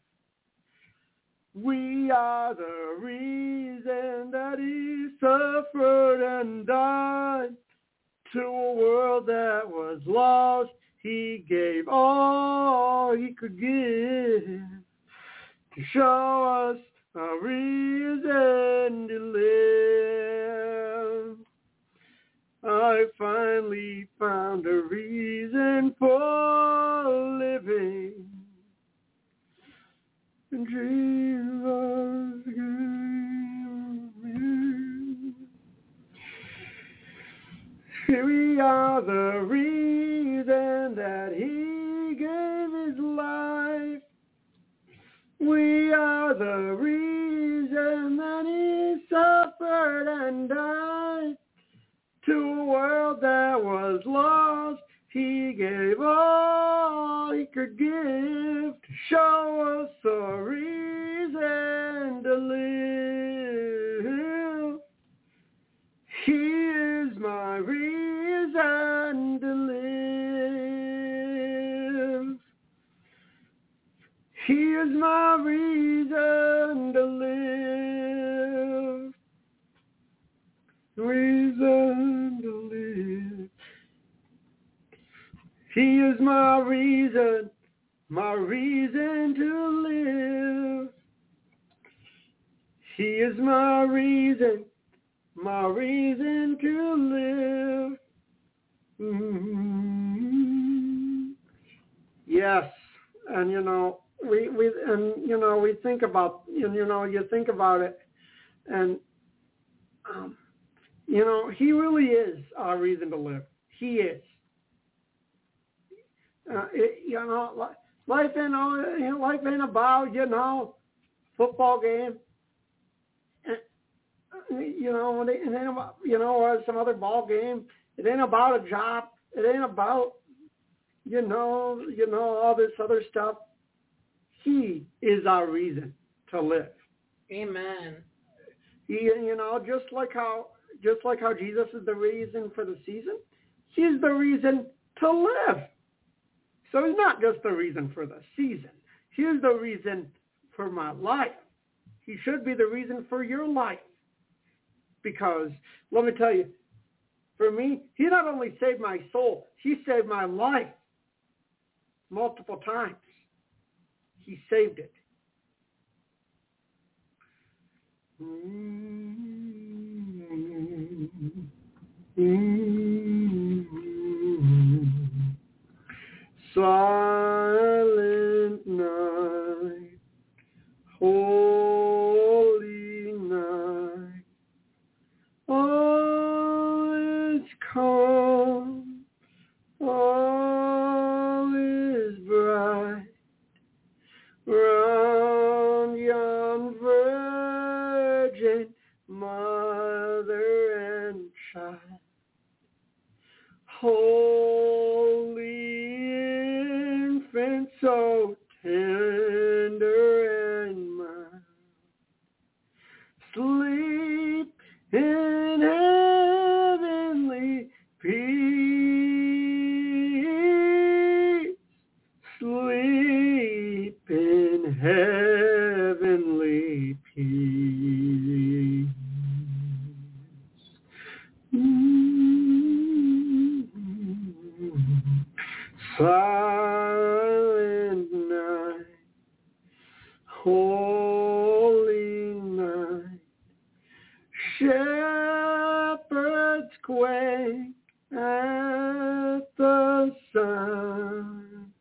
C: We are the reason that he suffered and died. To a world that was lost, he gave all he could give to show us a reason to live. I finally found a reason for living. And Jesus gave me. We are the reason that he gave his life. We are the reason that he suffered and died. To a world that was lost, he gave all he could give to show us a reason to live. He is my reason to live. He is my reason to live. Reason to live. He is my reason, my reason to live. He is my reason, my reason to live. Mm-hmm. Yes, and you know, we we and you know we think about and you know you think about it, and um, you know he really is our reason to live. He is. Uh, it, you know, life ain't all, life ain't about you know football game. You know, it ain't about, you know, or some other ball game. It ain't about a job. It ain't about, you know, you know, all this other stuff. He is our reason to live.
B: Amen.
C: He, you know, just like how, just like how Jesus is the reason for the season, he's the reason to live. So he's not just the reason for the season. He's the reason for my life. He should be the reason for your life. Because, let me tell you, for me, he not only saved my soul, he saved my life multiple times. He saved it. Mm-hmm. Mm-hmm. silent night, holy night, all is calm, all is bright, round yon virgin mother and child. Holy infant, so tender and mild, sleep in heavenly peace, sleep in heavenly peace. Silent night, holy night, shepherds quake at the sound,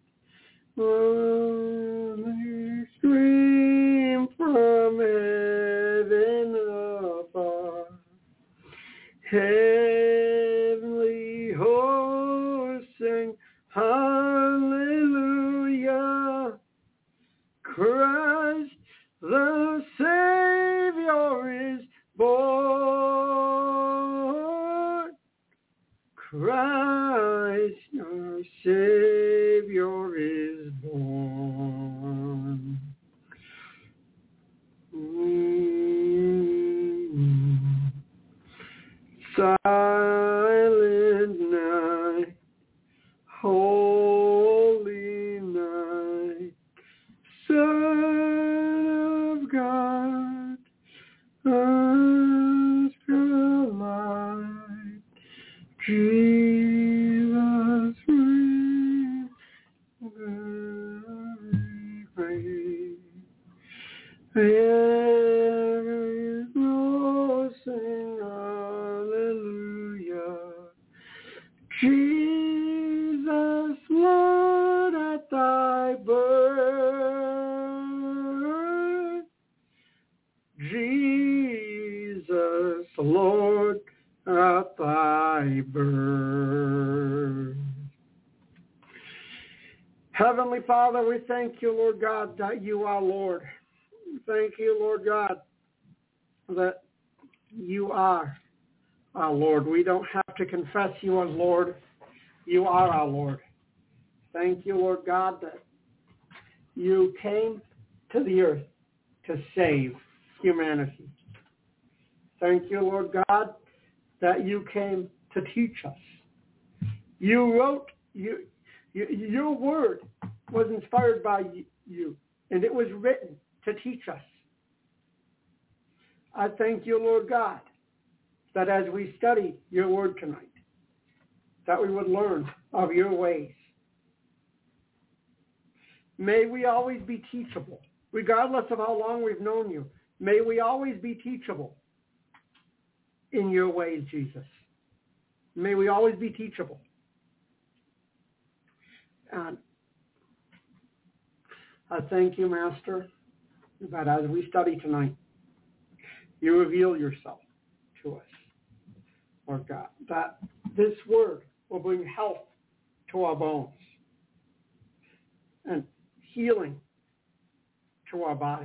C: only stream from heaven afar. Heavenly hosts sing hallelujah. Christ the Savior is born. Christ our Savior is born. Mm. Silent night, holy night, Son of God, Israelite, Jesus reign, reign. There is no sing hallelujah. Jesus, Lord, at thy birth. Jesus, Lord, at thy birth. Heavenly Father, we thank you, Lord God, that you are Lord. Thank you, Lord God, that you are our Lord. We don't have to confess you as Lord. You are our Lord. Thank you, Lord God, that you came to the earth to save humanity. Thank you, Lord God, that you came to teach us. You wrote, you, you, your word was inspired by you, and it was written to teach us. I thank you, Lord God, that as we study your word tonight, that we would learn of your ways. May we always be teachable, regardless of how long we've known you. May we always be teachable in your ways, Jesus. May we always be teachable. And I thank you, Master, that as we study tonight, you reveal yourself to us, Lord God, that this word will bring health to our bones and healing to our bodies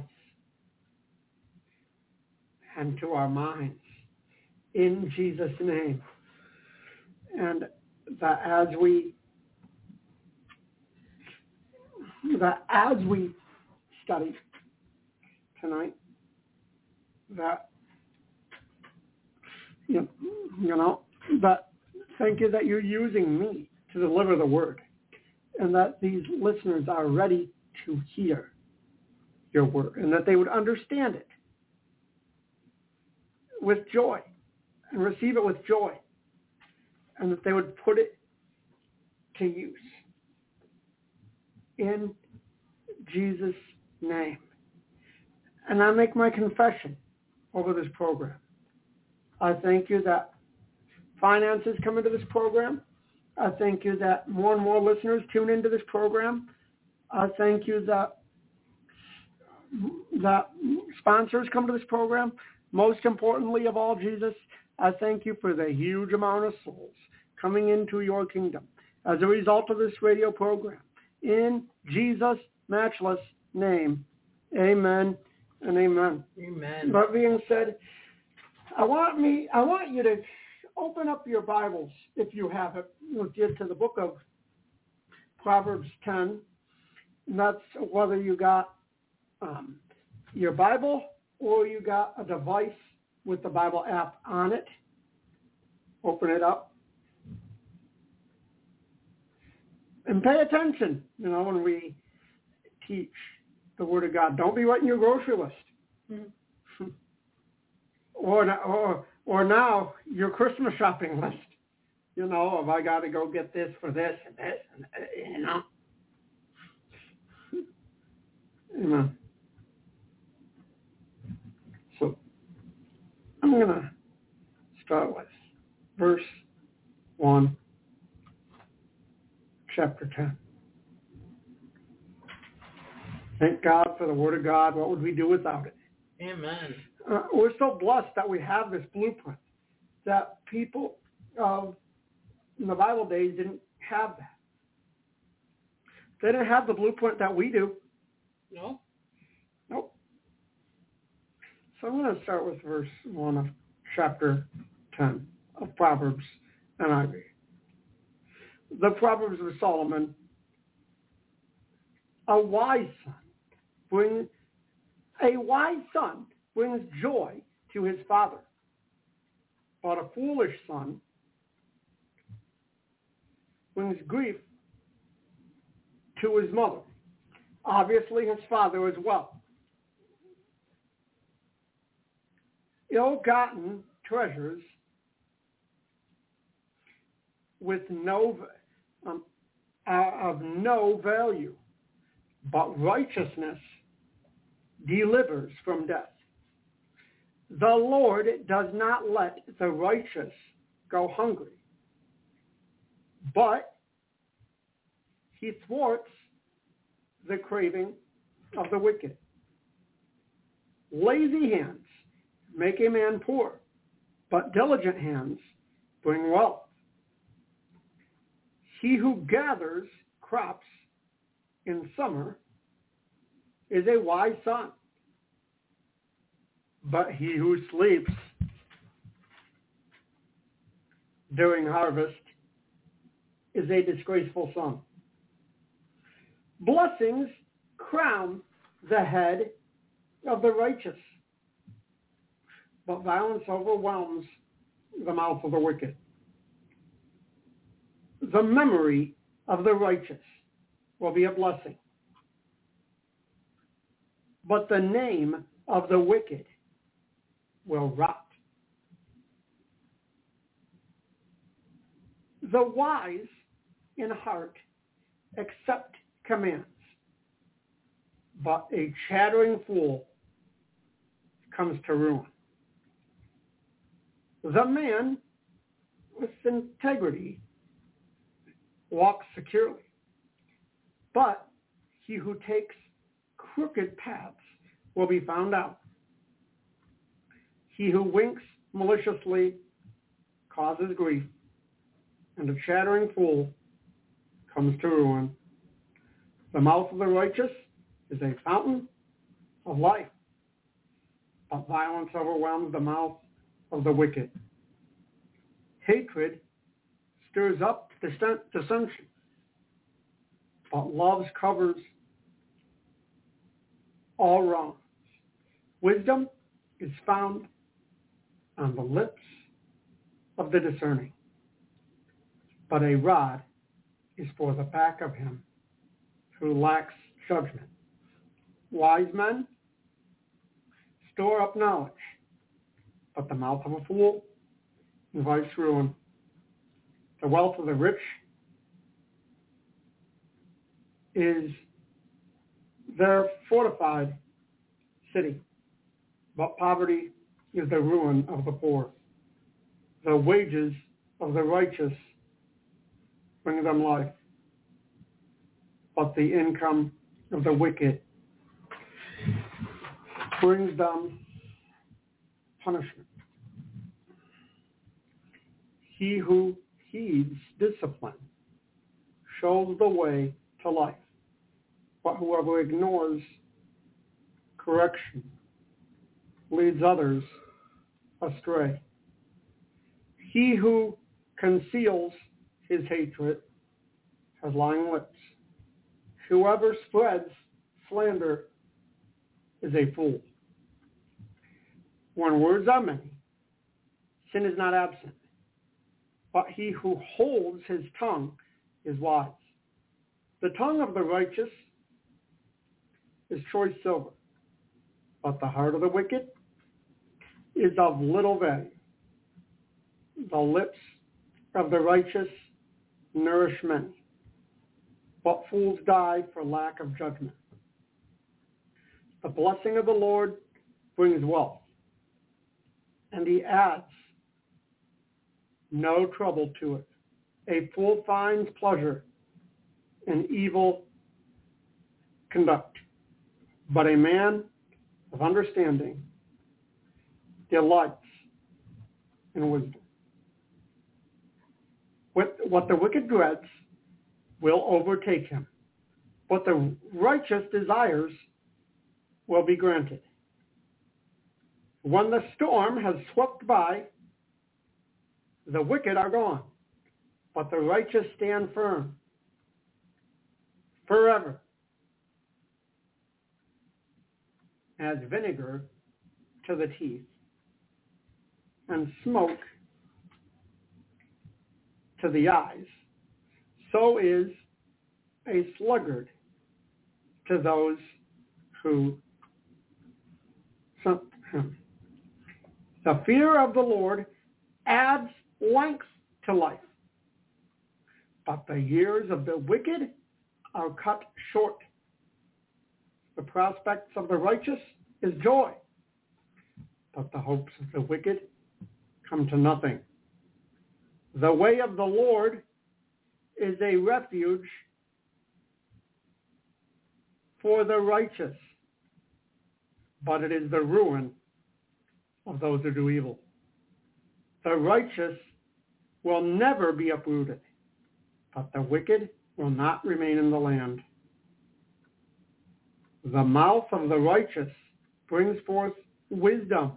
C: and to our minds, in Jesus' name. And that as we that as we study tonight, that you you know that thank you that you're using me to deliver the word, and that these listeners are ready to hear your word, and that they would understand it with joy and receive it with joy, and that they would put it to use in Jesus' name. And I make my confession over this program. I thank you that finances come into this program. I thank you that more and more listeners tune into this program. I thank you that that sponsors come to this program. Most importantly of all, Jesus, I thank you for the huge amount of souls coming into your kingdom as a result of this radio program. In Jesus' matchless name, amen and amen.
B: Amen.
C: That being said, I want me, I want you to open up your Bibles, if you have it, we'll get to the book of Proverbs ten. And that's whether you got um, your Bible or you got a device with the Bible app on it. Open it up. And pay attention, you know, when we teach the Word of God. Don't be writing your grocery list. Mm-hmm. or, or, or now your Christmas shopping list. You know, if I got to go get this for this and this, and, you know. Amen. So I'm going to start with verse one, chapter ten. Thank God for the Word of God. What would we do without it?
B: Amen.
C: Uh, we're so blessed that we have this blueprint, that people of in the Bible days didn't have that. They didn't have the blueprint that we do.
B: No?
C: Nope. So I'm going to start with verse one of chapter ten of Proverbs, and I read. The Proverbs of Solomon. A wise son brings a wise son brings joy to his father, but a foolish son brings grief to his mother. Obviously, his father as well. Ill-gotten treasures with no um, are of no value, but righteousness delivers from death. The Lord does not let the righteous go hungry, but he thwarts the craving of the wicked. Lazy hands make a man poor, but diligent hands bring wealth. He who gathers crops in summer is a wise son, but he who sleeps during harvest is a disgraceful son. Blessings crown the head of the righteous, but violence overwhelms the mouth of the wicked. The memory of the righteous will be a blessing, but the name of the wicked will rot. The wise in heart accept commands, but a chattering fool comes to ruin. The man with integrity walks securely, but he who takes crooked paths will be found out. He who winks maliciously causes grief, and a chattering fool comes to ruin. The mouth of the righteous is a fountain of life, but violence overwhelms the mouth of the wicked. Hatred stirs up dissension, but love covers all wrongs. Wisdom is found on the lips of the discerning, but a rod is for the back of him who lacks judgment. Wise men store up knowledge, but the mouth of a fool invites ruin. The wealth of the rich is their fortified city, but poverty is the ruin of the poor. The wages of the righteous brings them life, but the income of the wicked brings them punishment. He who heeds discipline shows the way to life, but whoever ignores correction leads others astray. He who conceals his hatred has lying lips. Whoever spreads slander is a fool. When words are many, sin is not absent, but he who holds his tongue is wise. The tongue of the righteous is choice silver, but the heart of the wicked is of little value. The lips of the righteous nourish many, but fools die for lack of judgment. The blessing of the Lord brings wealth, and he adds no trouble to it. A fool finds pleasure in evil conduct, but a man of understanding delights in wisdom. What the wicked dreads will overtake him, but the righteous desires will be granted. When the storm has swept by, the wicked are gone, but the righteous stand firm forever. As vinegar to the teeth and smoke to the eyes, so is a sluggard to those who sent him. The fear of the Lord adds length to life, but the years of the wicked are cut short. The prospects of the righteous is joy, but the hopes of the wicked come to nothing. The way of the Lord is a refuge for the righteous, but it is the ruin of those who do evil. The righteous will never be uprooted, but the wicked will not remain in the land. The mouth of the righteous brings forth wisdom,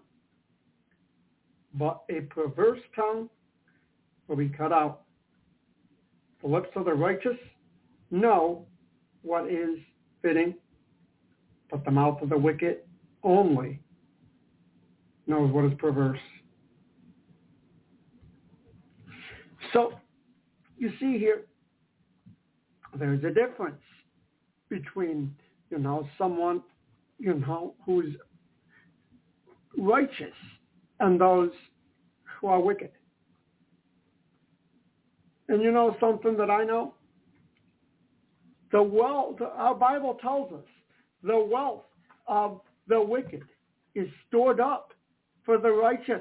C: but a perverse tongue will be cut out. The lips of the righteous know what is fitting, but the mouth of the wicked only knows what is perverse. So, you see here, there's a difference between, you know, someone, you know, who's righteous and those who are wicked. And you know something that I know? The wealth, our Bible tells us, the wealth of the wicked is stored up for the righteous.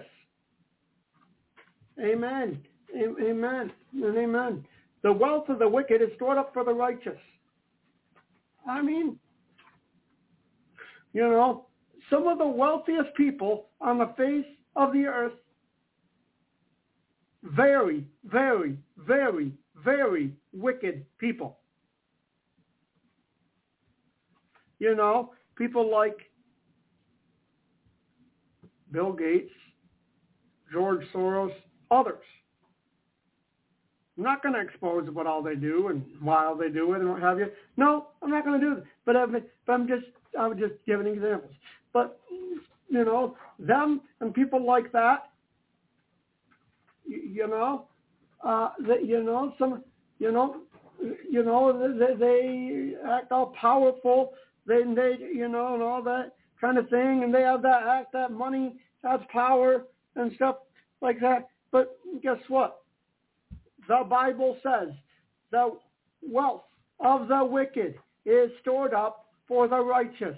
C: Amen. Amen. And amen. The wealth of the wicked is stored up for the righteous. I mean, you know, some of the wealthiest people on the face of the earth, very, very, very, very wicked people. You know, people like Bill Gates, George Soros, others. I'm not going to expose what all they do and why all they do it and what have you. No, I'm not going to do that. But I'm, but I'm just, I was just giving examples. But, you know, them and people like that, you, you know, uh, that, you know, some, you know, you know, they, they act all powerful. They, they, you know, and all that kind of thing. And they have that act, that money, that's power and stuff like that. But guess what? The Bible says the wealth of the wicked is stored up for the righteous.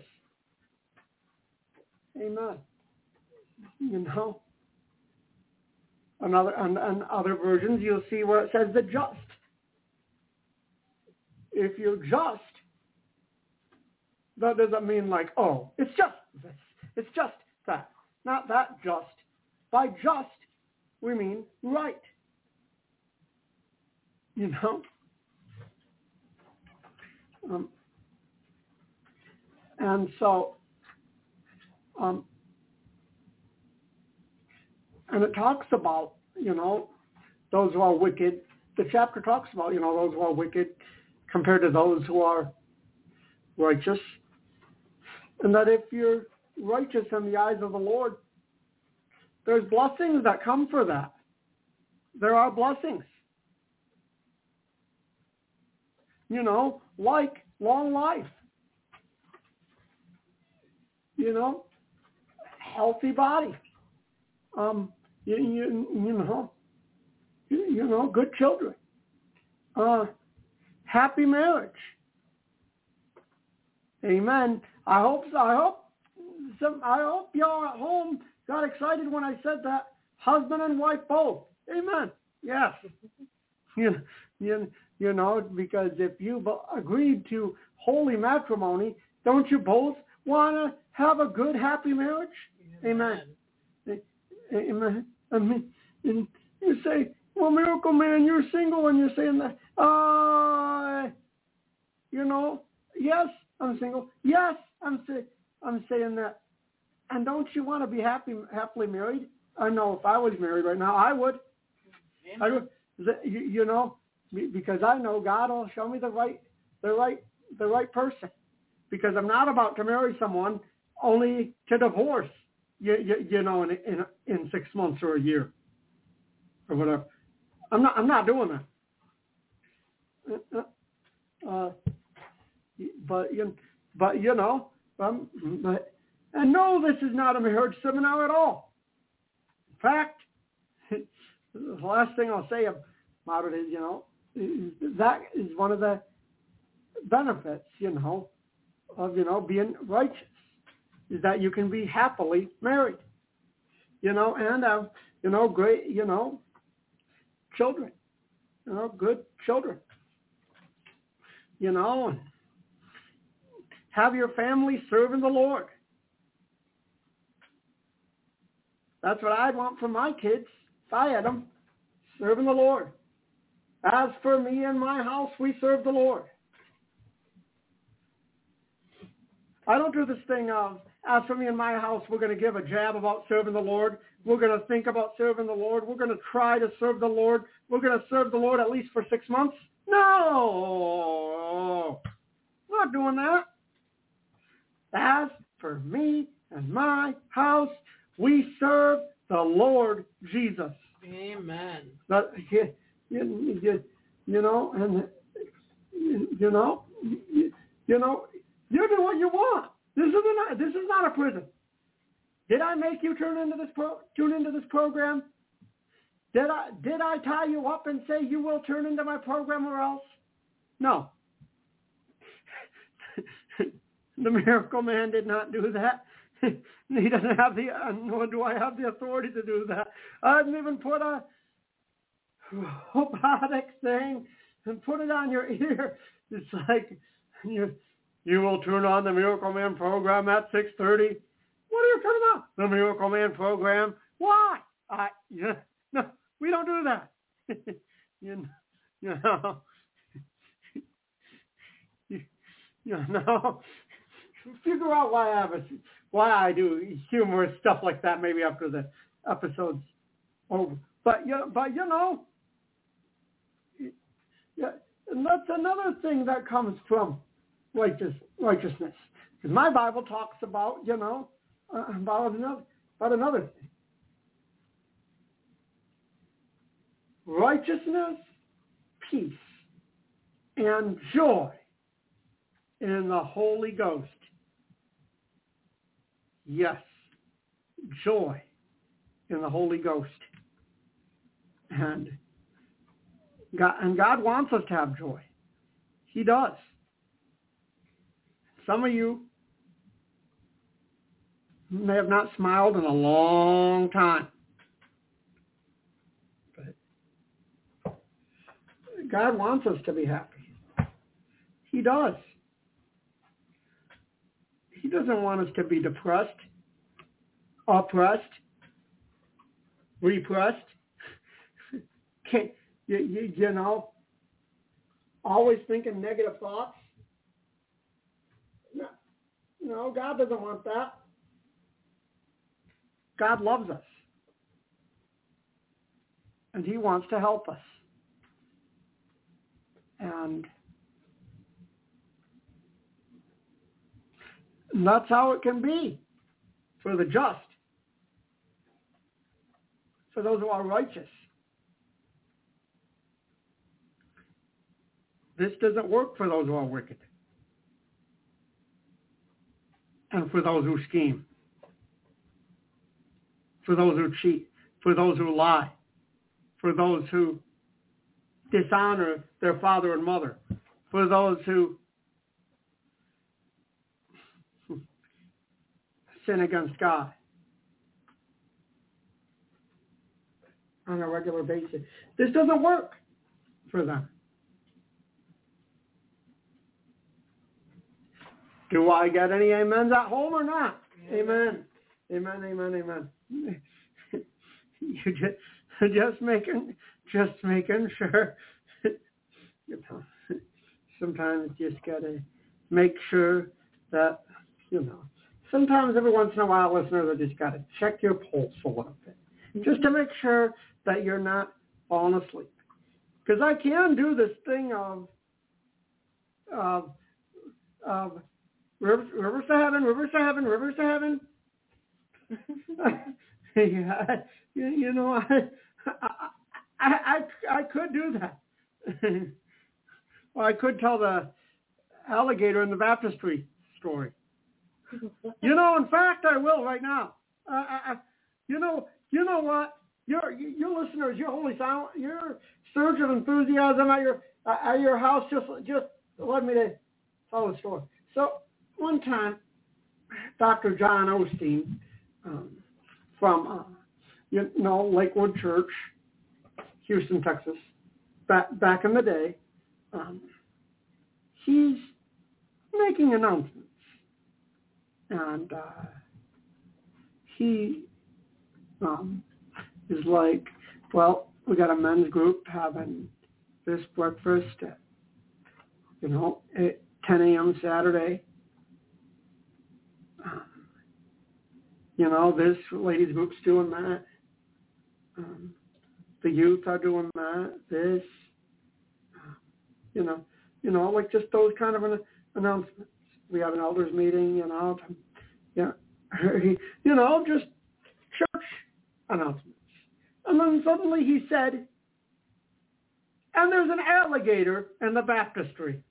C: Amen. You know, another and, and other versions you'll see where it says the just if you're just, that doesn't mean like, oh, it's just this, it's just that. Not that just. By just, we mean right. You know? Um, and so, um, and it talks about, you know, those who are wicked. The chapter talks about, you know, those who are wicked compared to those who are righteous. And that if you're righteous in the eyes of the Lord, there's blessings that come for that. There are blessings. You know, like long life. You know, healthy body. Um, you, you, you know, you, you know, good children. Uh, happy marriage. Amen. I hope so. I hope some, I hope y'all at home got excited when I said that. Husband and wife both. Amen. Yes. You, you, you know, because if you agreed to holy matrimony, don't you both want to have a good, happy marriage? Amen. Amen. Amen. I mean, and you say, well, Miracle Man, you're single, and you're saying that, uh, you know, yes, I'm single. Yes, I'm say, I'm saying that. And don't you want to be happy, happily married? I know if I was married right now, I would. Amen. I would. You, you know, because I know God will show me the right, the right, the right person. Because I'm not about to marry someone only to divorce. You, you, you know, in, in in six months or a year, or whatever. I'm not. I'm not doing that. Uh, but you, but you know, um, but and no, this is not a marriage seminar at all. In fact, the last thing I'll say about it is, you know, that is one of the benefits, you know, of you know being righteous. Is that you can be happily married, you know, and have, you know, great, you know, children, you know, good children, you know, and have your family serving the Lord. That's what I'd want for my kids, if I had them, serving the Lord. As for me and my house, we serve the Lord. I don't do this thing of, as for me and my house, we're going to give a jab about serving the Lord. We're going to think about serving the Lord. We're going to try to serve the Lord. We're going to serve the Lord at least for six months. No, I'm not doing that. As for me and my house, we serve the Lord Jesus.
B: Amen.
C: But, you, you, you know, and you know, you, you know, you do what you want. This is not. This is not a prison. Did I make you turn into this pro, tune into this program? Did I did I tie you up and say you will turn into my program or else? No. The Miracle Man did not do that. He doesn't have the, nor do I have the authority to do that. I haven't even put a robotic thing and put it on your ear. It's like you. You will turn on the Miracle Man program at six thirty. What are you turning on? The Miracle Man program. Why? I, yeah, no, we don't do that. you, you know, you, you know, figure out why I have a, why I do humorous stuff like that. Maybe after the episode's over. But you, but you know, yeah, and that's another thing that comes from righteous righteousness, because my Bible talks about, you know, uh, about another about another thing. Righteousness, peace, and joy in the Holy Ghost. Yes, joy in the Holy Ghost, and God and God wants us to have joy. He does. Some of you may have not smiled in a long time. But God wants us to be happy. He does. He doesn't want us to be depressed, oppressed, repressed. Can't, you, you, you know, always thinking negative thoughts. No, no, God doesn't want that. God loves us. And he wants to help us. And that's how it can be for the just, for those who are righteous. This doesn't work for those who are wicked and for those who scheme, for those who cheat, for those who lie, for those who dishonor their father and mother, for those who sin against God on a regular basis. This doesn't work for them. Do I get any amens at home or not? Amen. Amen, amen, amen. You just, just making, just making sure. You know, sometimes you just gotta make sure that, you know, sometimes every once in a while, listeners, I just gotta check your pulse a little bit, just to make sure that you're not falling asleep. Because I can do this thing of, of, of rivers, rivers to heaven, rivers to heaven, rivers to heaven. Yeah, you, you know, I, I, I, I could do that. Well, I could tell the alligator in the baptistry story. You know, in fact, I will right now. Uh, I, I, you know, you know what? Your your listeners, your holy silent, your surge of enthusiasm at your at your house just just led me to tell the story. So one time, Doctor John Osteen, um, from uh, you know Lakewood Church, Houston, Texas, back back in the day, um, he's making announcements, and uh, he um, is like, well, we got a men's group having this breakfast at, you know, at ten a.m. Saturday. Um, you know, this ladies group's doing that. Um, the youth are doing that. This, uh, you know, you know, like just those kind of an announcements. We have an elders meeting, you know, to, yeah, you know, just church announcements. And then suddenly he said, and there's an alligator in the baptistry.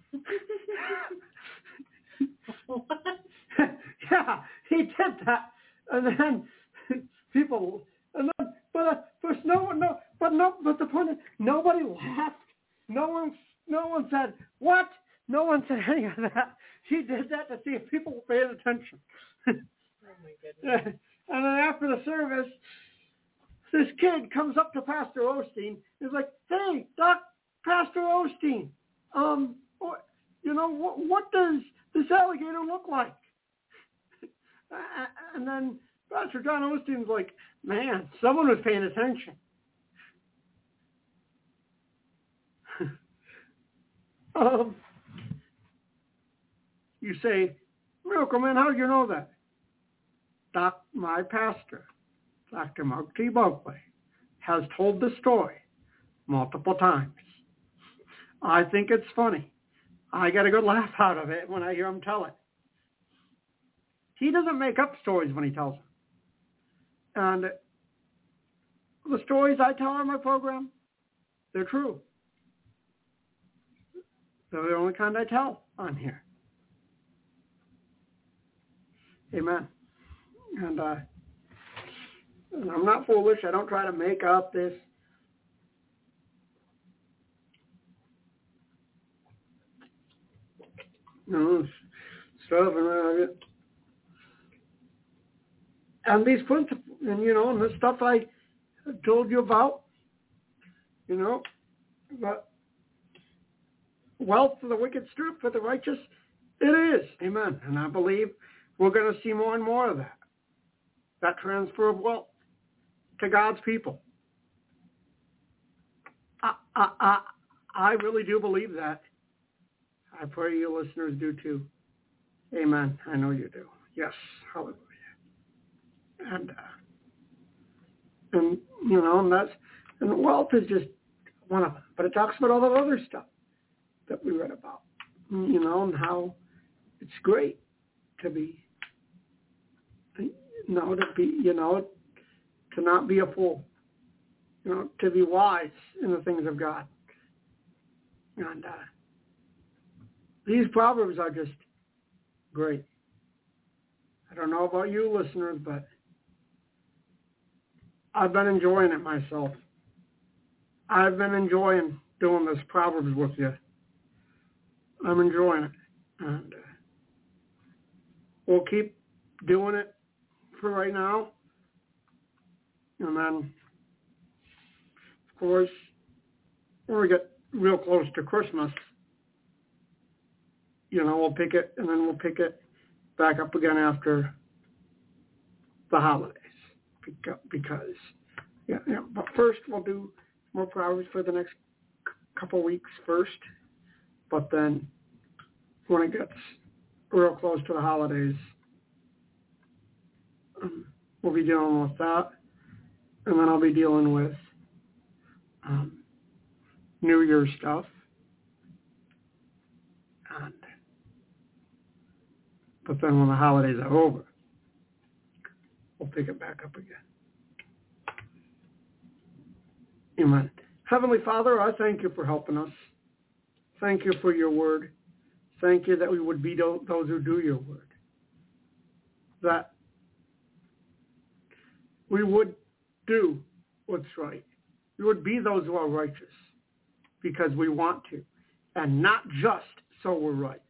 B: What?
C: Yeah, he did that. And then people, and then, but, uh, but no one, no, but no, but the point is, nobody laughed. No one, no one said, what? No one said any of that. He did that to see if people were paying attention.
B: Oh my goodness.
C: And then after the service, this kid comes up to Pastor Osteen. He's like, hey, Doc, Pastor Osteen, um, what, you know, what, what does this alligator look like? And then Pastor John Osteen's like, man, someone was paying attention. um, you say, Miracle Man, how do you know that? Doc, my pastor, Doctor Mark T. Buckley, has told the story multiple times. I think it's funny. I get a good laugh out of it when I hear him tell it. He doesn't make up stories when he tells them. And the stories I tell on my program, they're true. They're the only kind I tell on here. Amen. And uh, I'm not foolish. I don't try to make up this. No, stuff and uh, and these principles, and you know, and the stuff I told you about, you know, but wealth for the wicked stripped, for the righteous it is. Amen. And I believe we're going to see more and more of that. That transfer of wealth to God's people. I, I, I, I really do believe that. I pray your listeners do too. Amen. I know you do. Yes. Hallelujah. And, uh, and you know, and that's, and wealth is just one of them. But it talks about all the other stuff that we read about, you know, and how it's great to be, you know, to be, you know, to not be a fool, you know, to be wise in the things of God. And uh, these Proverbs are just great. I don't know about you listeners, but I've been enjoying it myself. I've been enjoying doing this Proverbs with you. I'm enjoying it. And uh, we'll keep doing it for right now. And then, of course, when we get real close to Christmas, you know, we'll pick it, and then we'll pick it back up again after the holidays. Because, yeah, yeah. But first, we'll do more Proverbs for the next c- couple weeks first. But then, when it gets real close to the holidays, um, we'll be dealing with that. And then I'll be dealing with um, New Year's stuff. And, but then when the holidays are over, we'll pick it back up again. Amen. Heavenly Father, I thank you for helping us. Thank you for your word. Thank you that we would be those who do your word. That we would do what's right. We would be those who are righteous because we want to, and not just so we're right.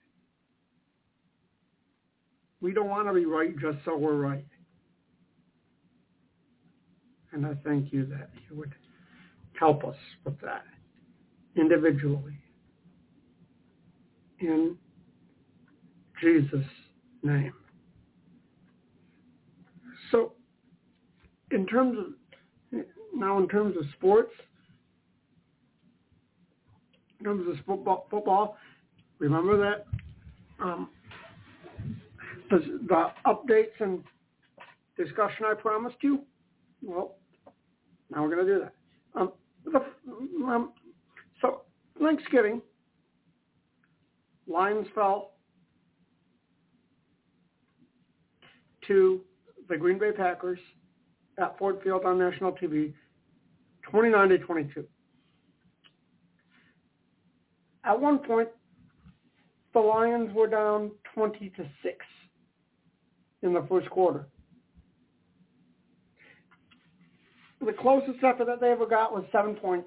C: We don't want to be right just so we're right. And I thank you that you would help us with that individually. In Jesus' name. So, in terms of, now in terms of sports, in terms of football, football remember that um, the, the updates and discussion I promised you? Well, now we're going to do that. Um, the, um, so, Thanksgiving, Lions fell to the Green Bay Packers at Ford Field on national T V, twenty-nine to twenty-two. At one point, the Lions were down twenty to six in the first quarter. The closest effort that they ever got was seven points,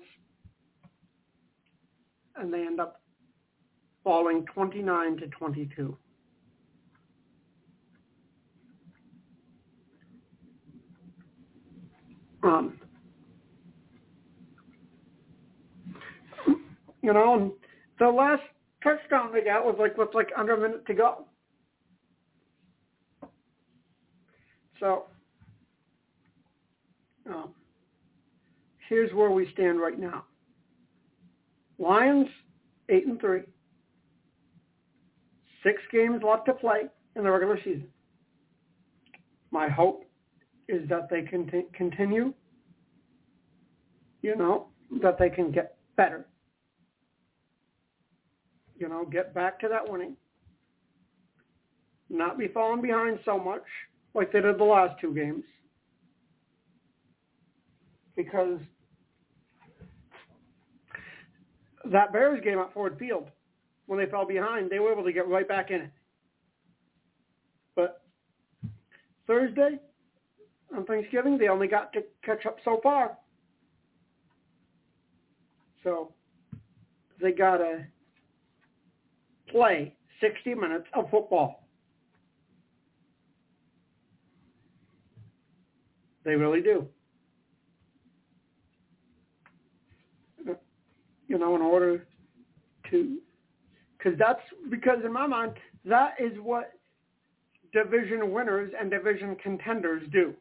C: and they end up falling twenty-nine to twenty-two. Um, you know, and the last touchdown they got was like with like under a minute to go. So, um, here's where we stand right now. Lions, eight and three. Six games left to play in the regular season. My hope is that they can t- continue, you know, that they can get better. You know, get back to that winning. Not be falling behind so much like they did the last two games. Because that Bears game at Ford Field, when they fell behind, they were able to get right back in it. But Thursday, on Thanksgiving, they only got to catch up so far. So they got to play sixty minutes of football. They really do. You know, in order to Because that's because in my mind, that is what division winners and division contenders do.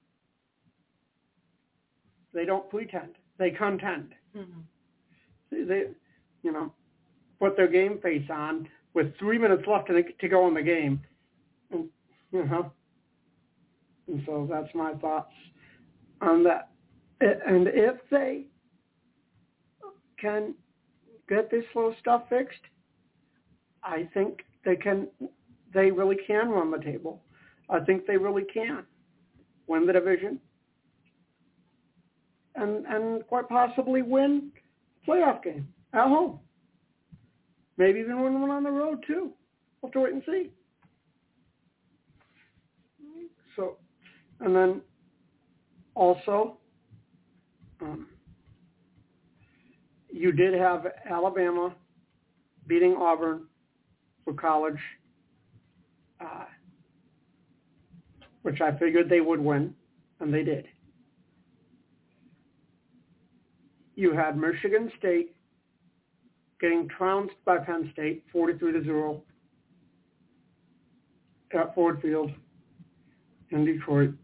C: They don't pretend. They contend. Mm-hmm. They, you know, put their game face on with three minutes left to, to go in the game. And, you know, and so that's my thoughts on that. And if they can get this slow stuff fixed, I think they can. They really can run the table. I think they really can win the division and and quite possibly win a playoff game at home. Maybe even win one on the road too. We'll have to wait and see. So, and then also, um, you did have Alabama beating Auburn for college, uh, which I figured they would win, and they did. You had Michigan State getting trounced by Penn State, forty-three to zero, at Ford Field in Detroit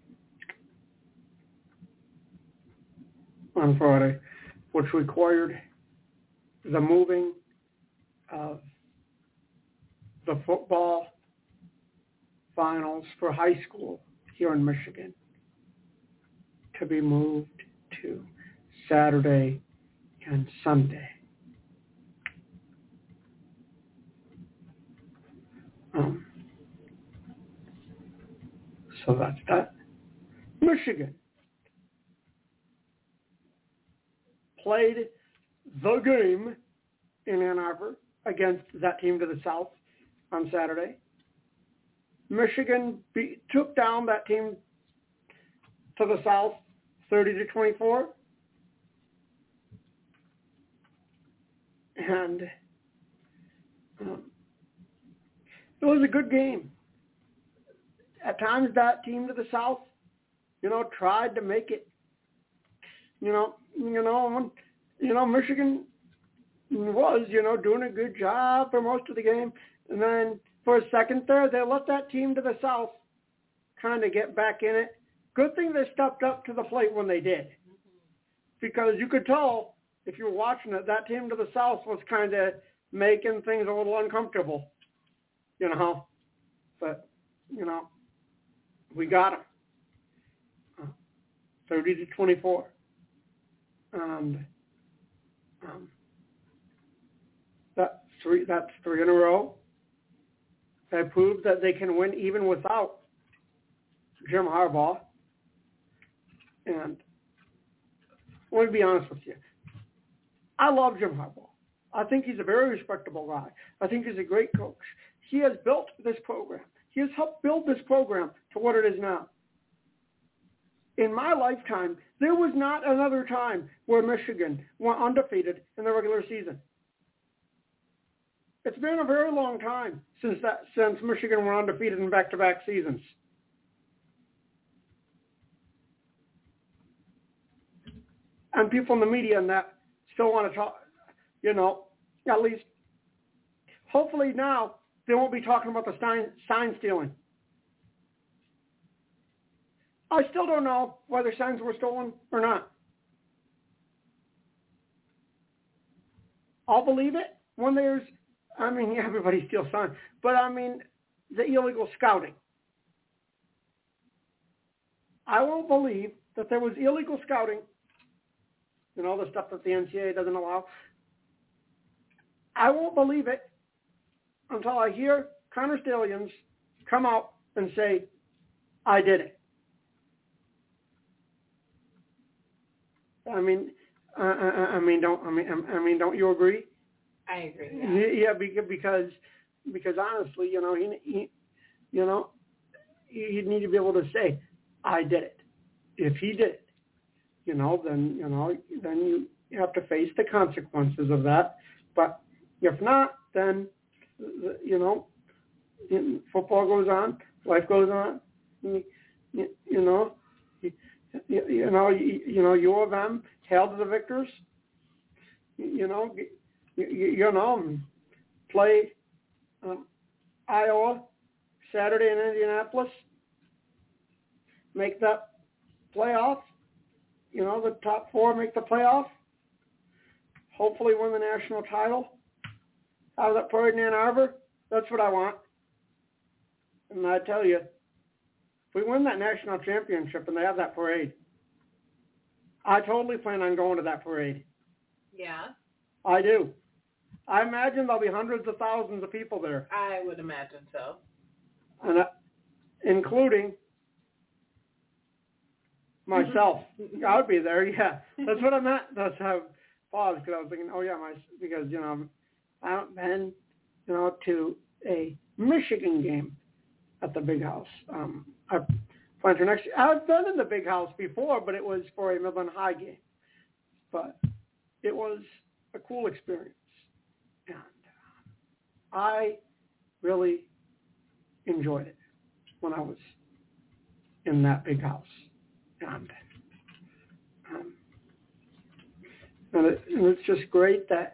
C: on Friday, which required the moving of the football finals for high school here in Michigan to be moved to Saturday and Sunday. Um, so that's that. Michigan played the game in Ann Arbor against that team to the south on Saturday. Michigan beat, took down that team to the south thirty to twenty-four. And um, it was a good game. At times that team to the south, you know, tried to make it, you know, you know, you know, Michigan was, you know, doing a good job for most of the game. And then for a second there, they let that team to the south kind of get back in it. Good thing they stepped up to the plate when they did. Because you could tell, if you were watching it, that team to the south was kind of making things a little uncomfortable, you know. But, you know, we got them. Uh, thirty to twenty-four. And um, that's three, that's three in a row. They proved that they can win even without Jim Harbaugh. And let me be honest with you. I love Jim Harbaugh. I think he's a very respectable guy. I think he's a great coach. He has built this program. He has helped build this program to what it is now. In my lifetime, there was not another time where Michigan went undefeated in the regular season. It's been a very long time since that since Michigan were undefeated in back-to-back seasons. And people in the media and that still want to talk, you know, at least, hopefully now they won't be talking about the sign, sign stealing. I still don't know whether signs were stolen or not. I'll believe it when there's, I mean, everybody steals signs, but I mean, the illegal scouting. I won't believe that there was illegal scouting, you know, the stuff that the N C double A doesn't allow. I won't believe it until I hear Connor Stalions come out and say, I did it. I mean, uh, I mean, don't I mean, I mean, don't you agree?
B: I agree.
C: Yeah, yeah because because honestly, you know, he, he you know, he'd need to be able to say, I did it. If he did it, you know, then you know, then you have to face the consequences of that. But if not, then you know, football goes on, life goes on. You, you know. You, you know, you, you know, U of M, hail to the victors. You, you know, you, you know, play um, Iowa Saturday in Indianapolis, make that playoff. You know, the top four make the playoff. Hopefully win the national title. Have that parade in Ann Arbor. That's what I want. And I tell you, if we win that national championship and they have that parade, I totally plan on going to that parade.
B: Yeah.
C: I do. I imagine there'll be hundreds of thousands of people there.
B: I would imagine so.
C: And uh, including myself. I would be there, yeah. That's what I meant. That's how I paused, because I was thinking, oh, yeah, my because, you know, I haven't been, you know, to a Michigan game at the Big House. Um, I plan for next year. I've been in the Big House before, but it was for a Midland High game. But it was a cool experience. And I really enjoyed it when I was in that Big House. And, um, and, it, and it's just great that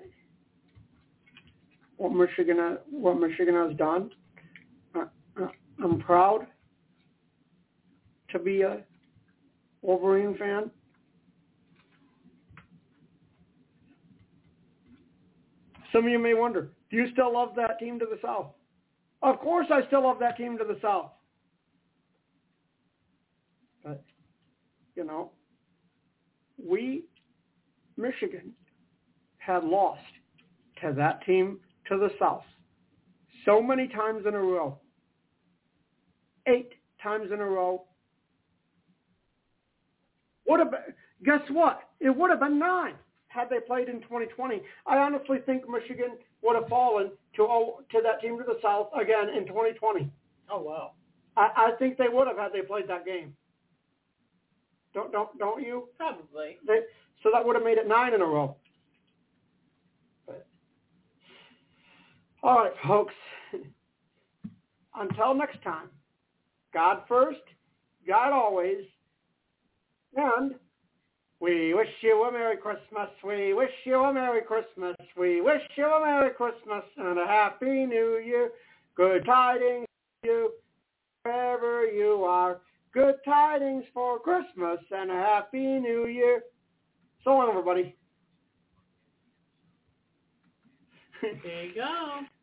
C: what Michigan what Michigan has done. Uh, uh, I'm proud to be a Wolverine fan. Some of you may wonder, do you still love that team to the south? Of course I still love that team to the south. But, you know, we, Michigan, had lost to that team to the south so many times in a row. Eight times in a row. Would have been, guess what? It would have been nine had they played in twenty twenty. I honestly think Michigan would have fallen to oh, to that team to the south again in twenty twenty.
B: Oh, wow.
C: I, I think they would have had they played that game. Don't don't don't you?
B: Probably.
C: They, so that would have made it nine in a row. But, all right, folks. Until next time, God first, God always, and we wish you a Merry Christmas. We wish you a Merry Christmas. We wish you a Merry Christmas and a Happy New Year. Good tidings to you wherever you are. Good tidings for Christmas and a Happy New Year. So long, everybody.
B: There you go.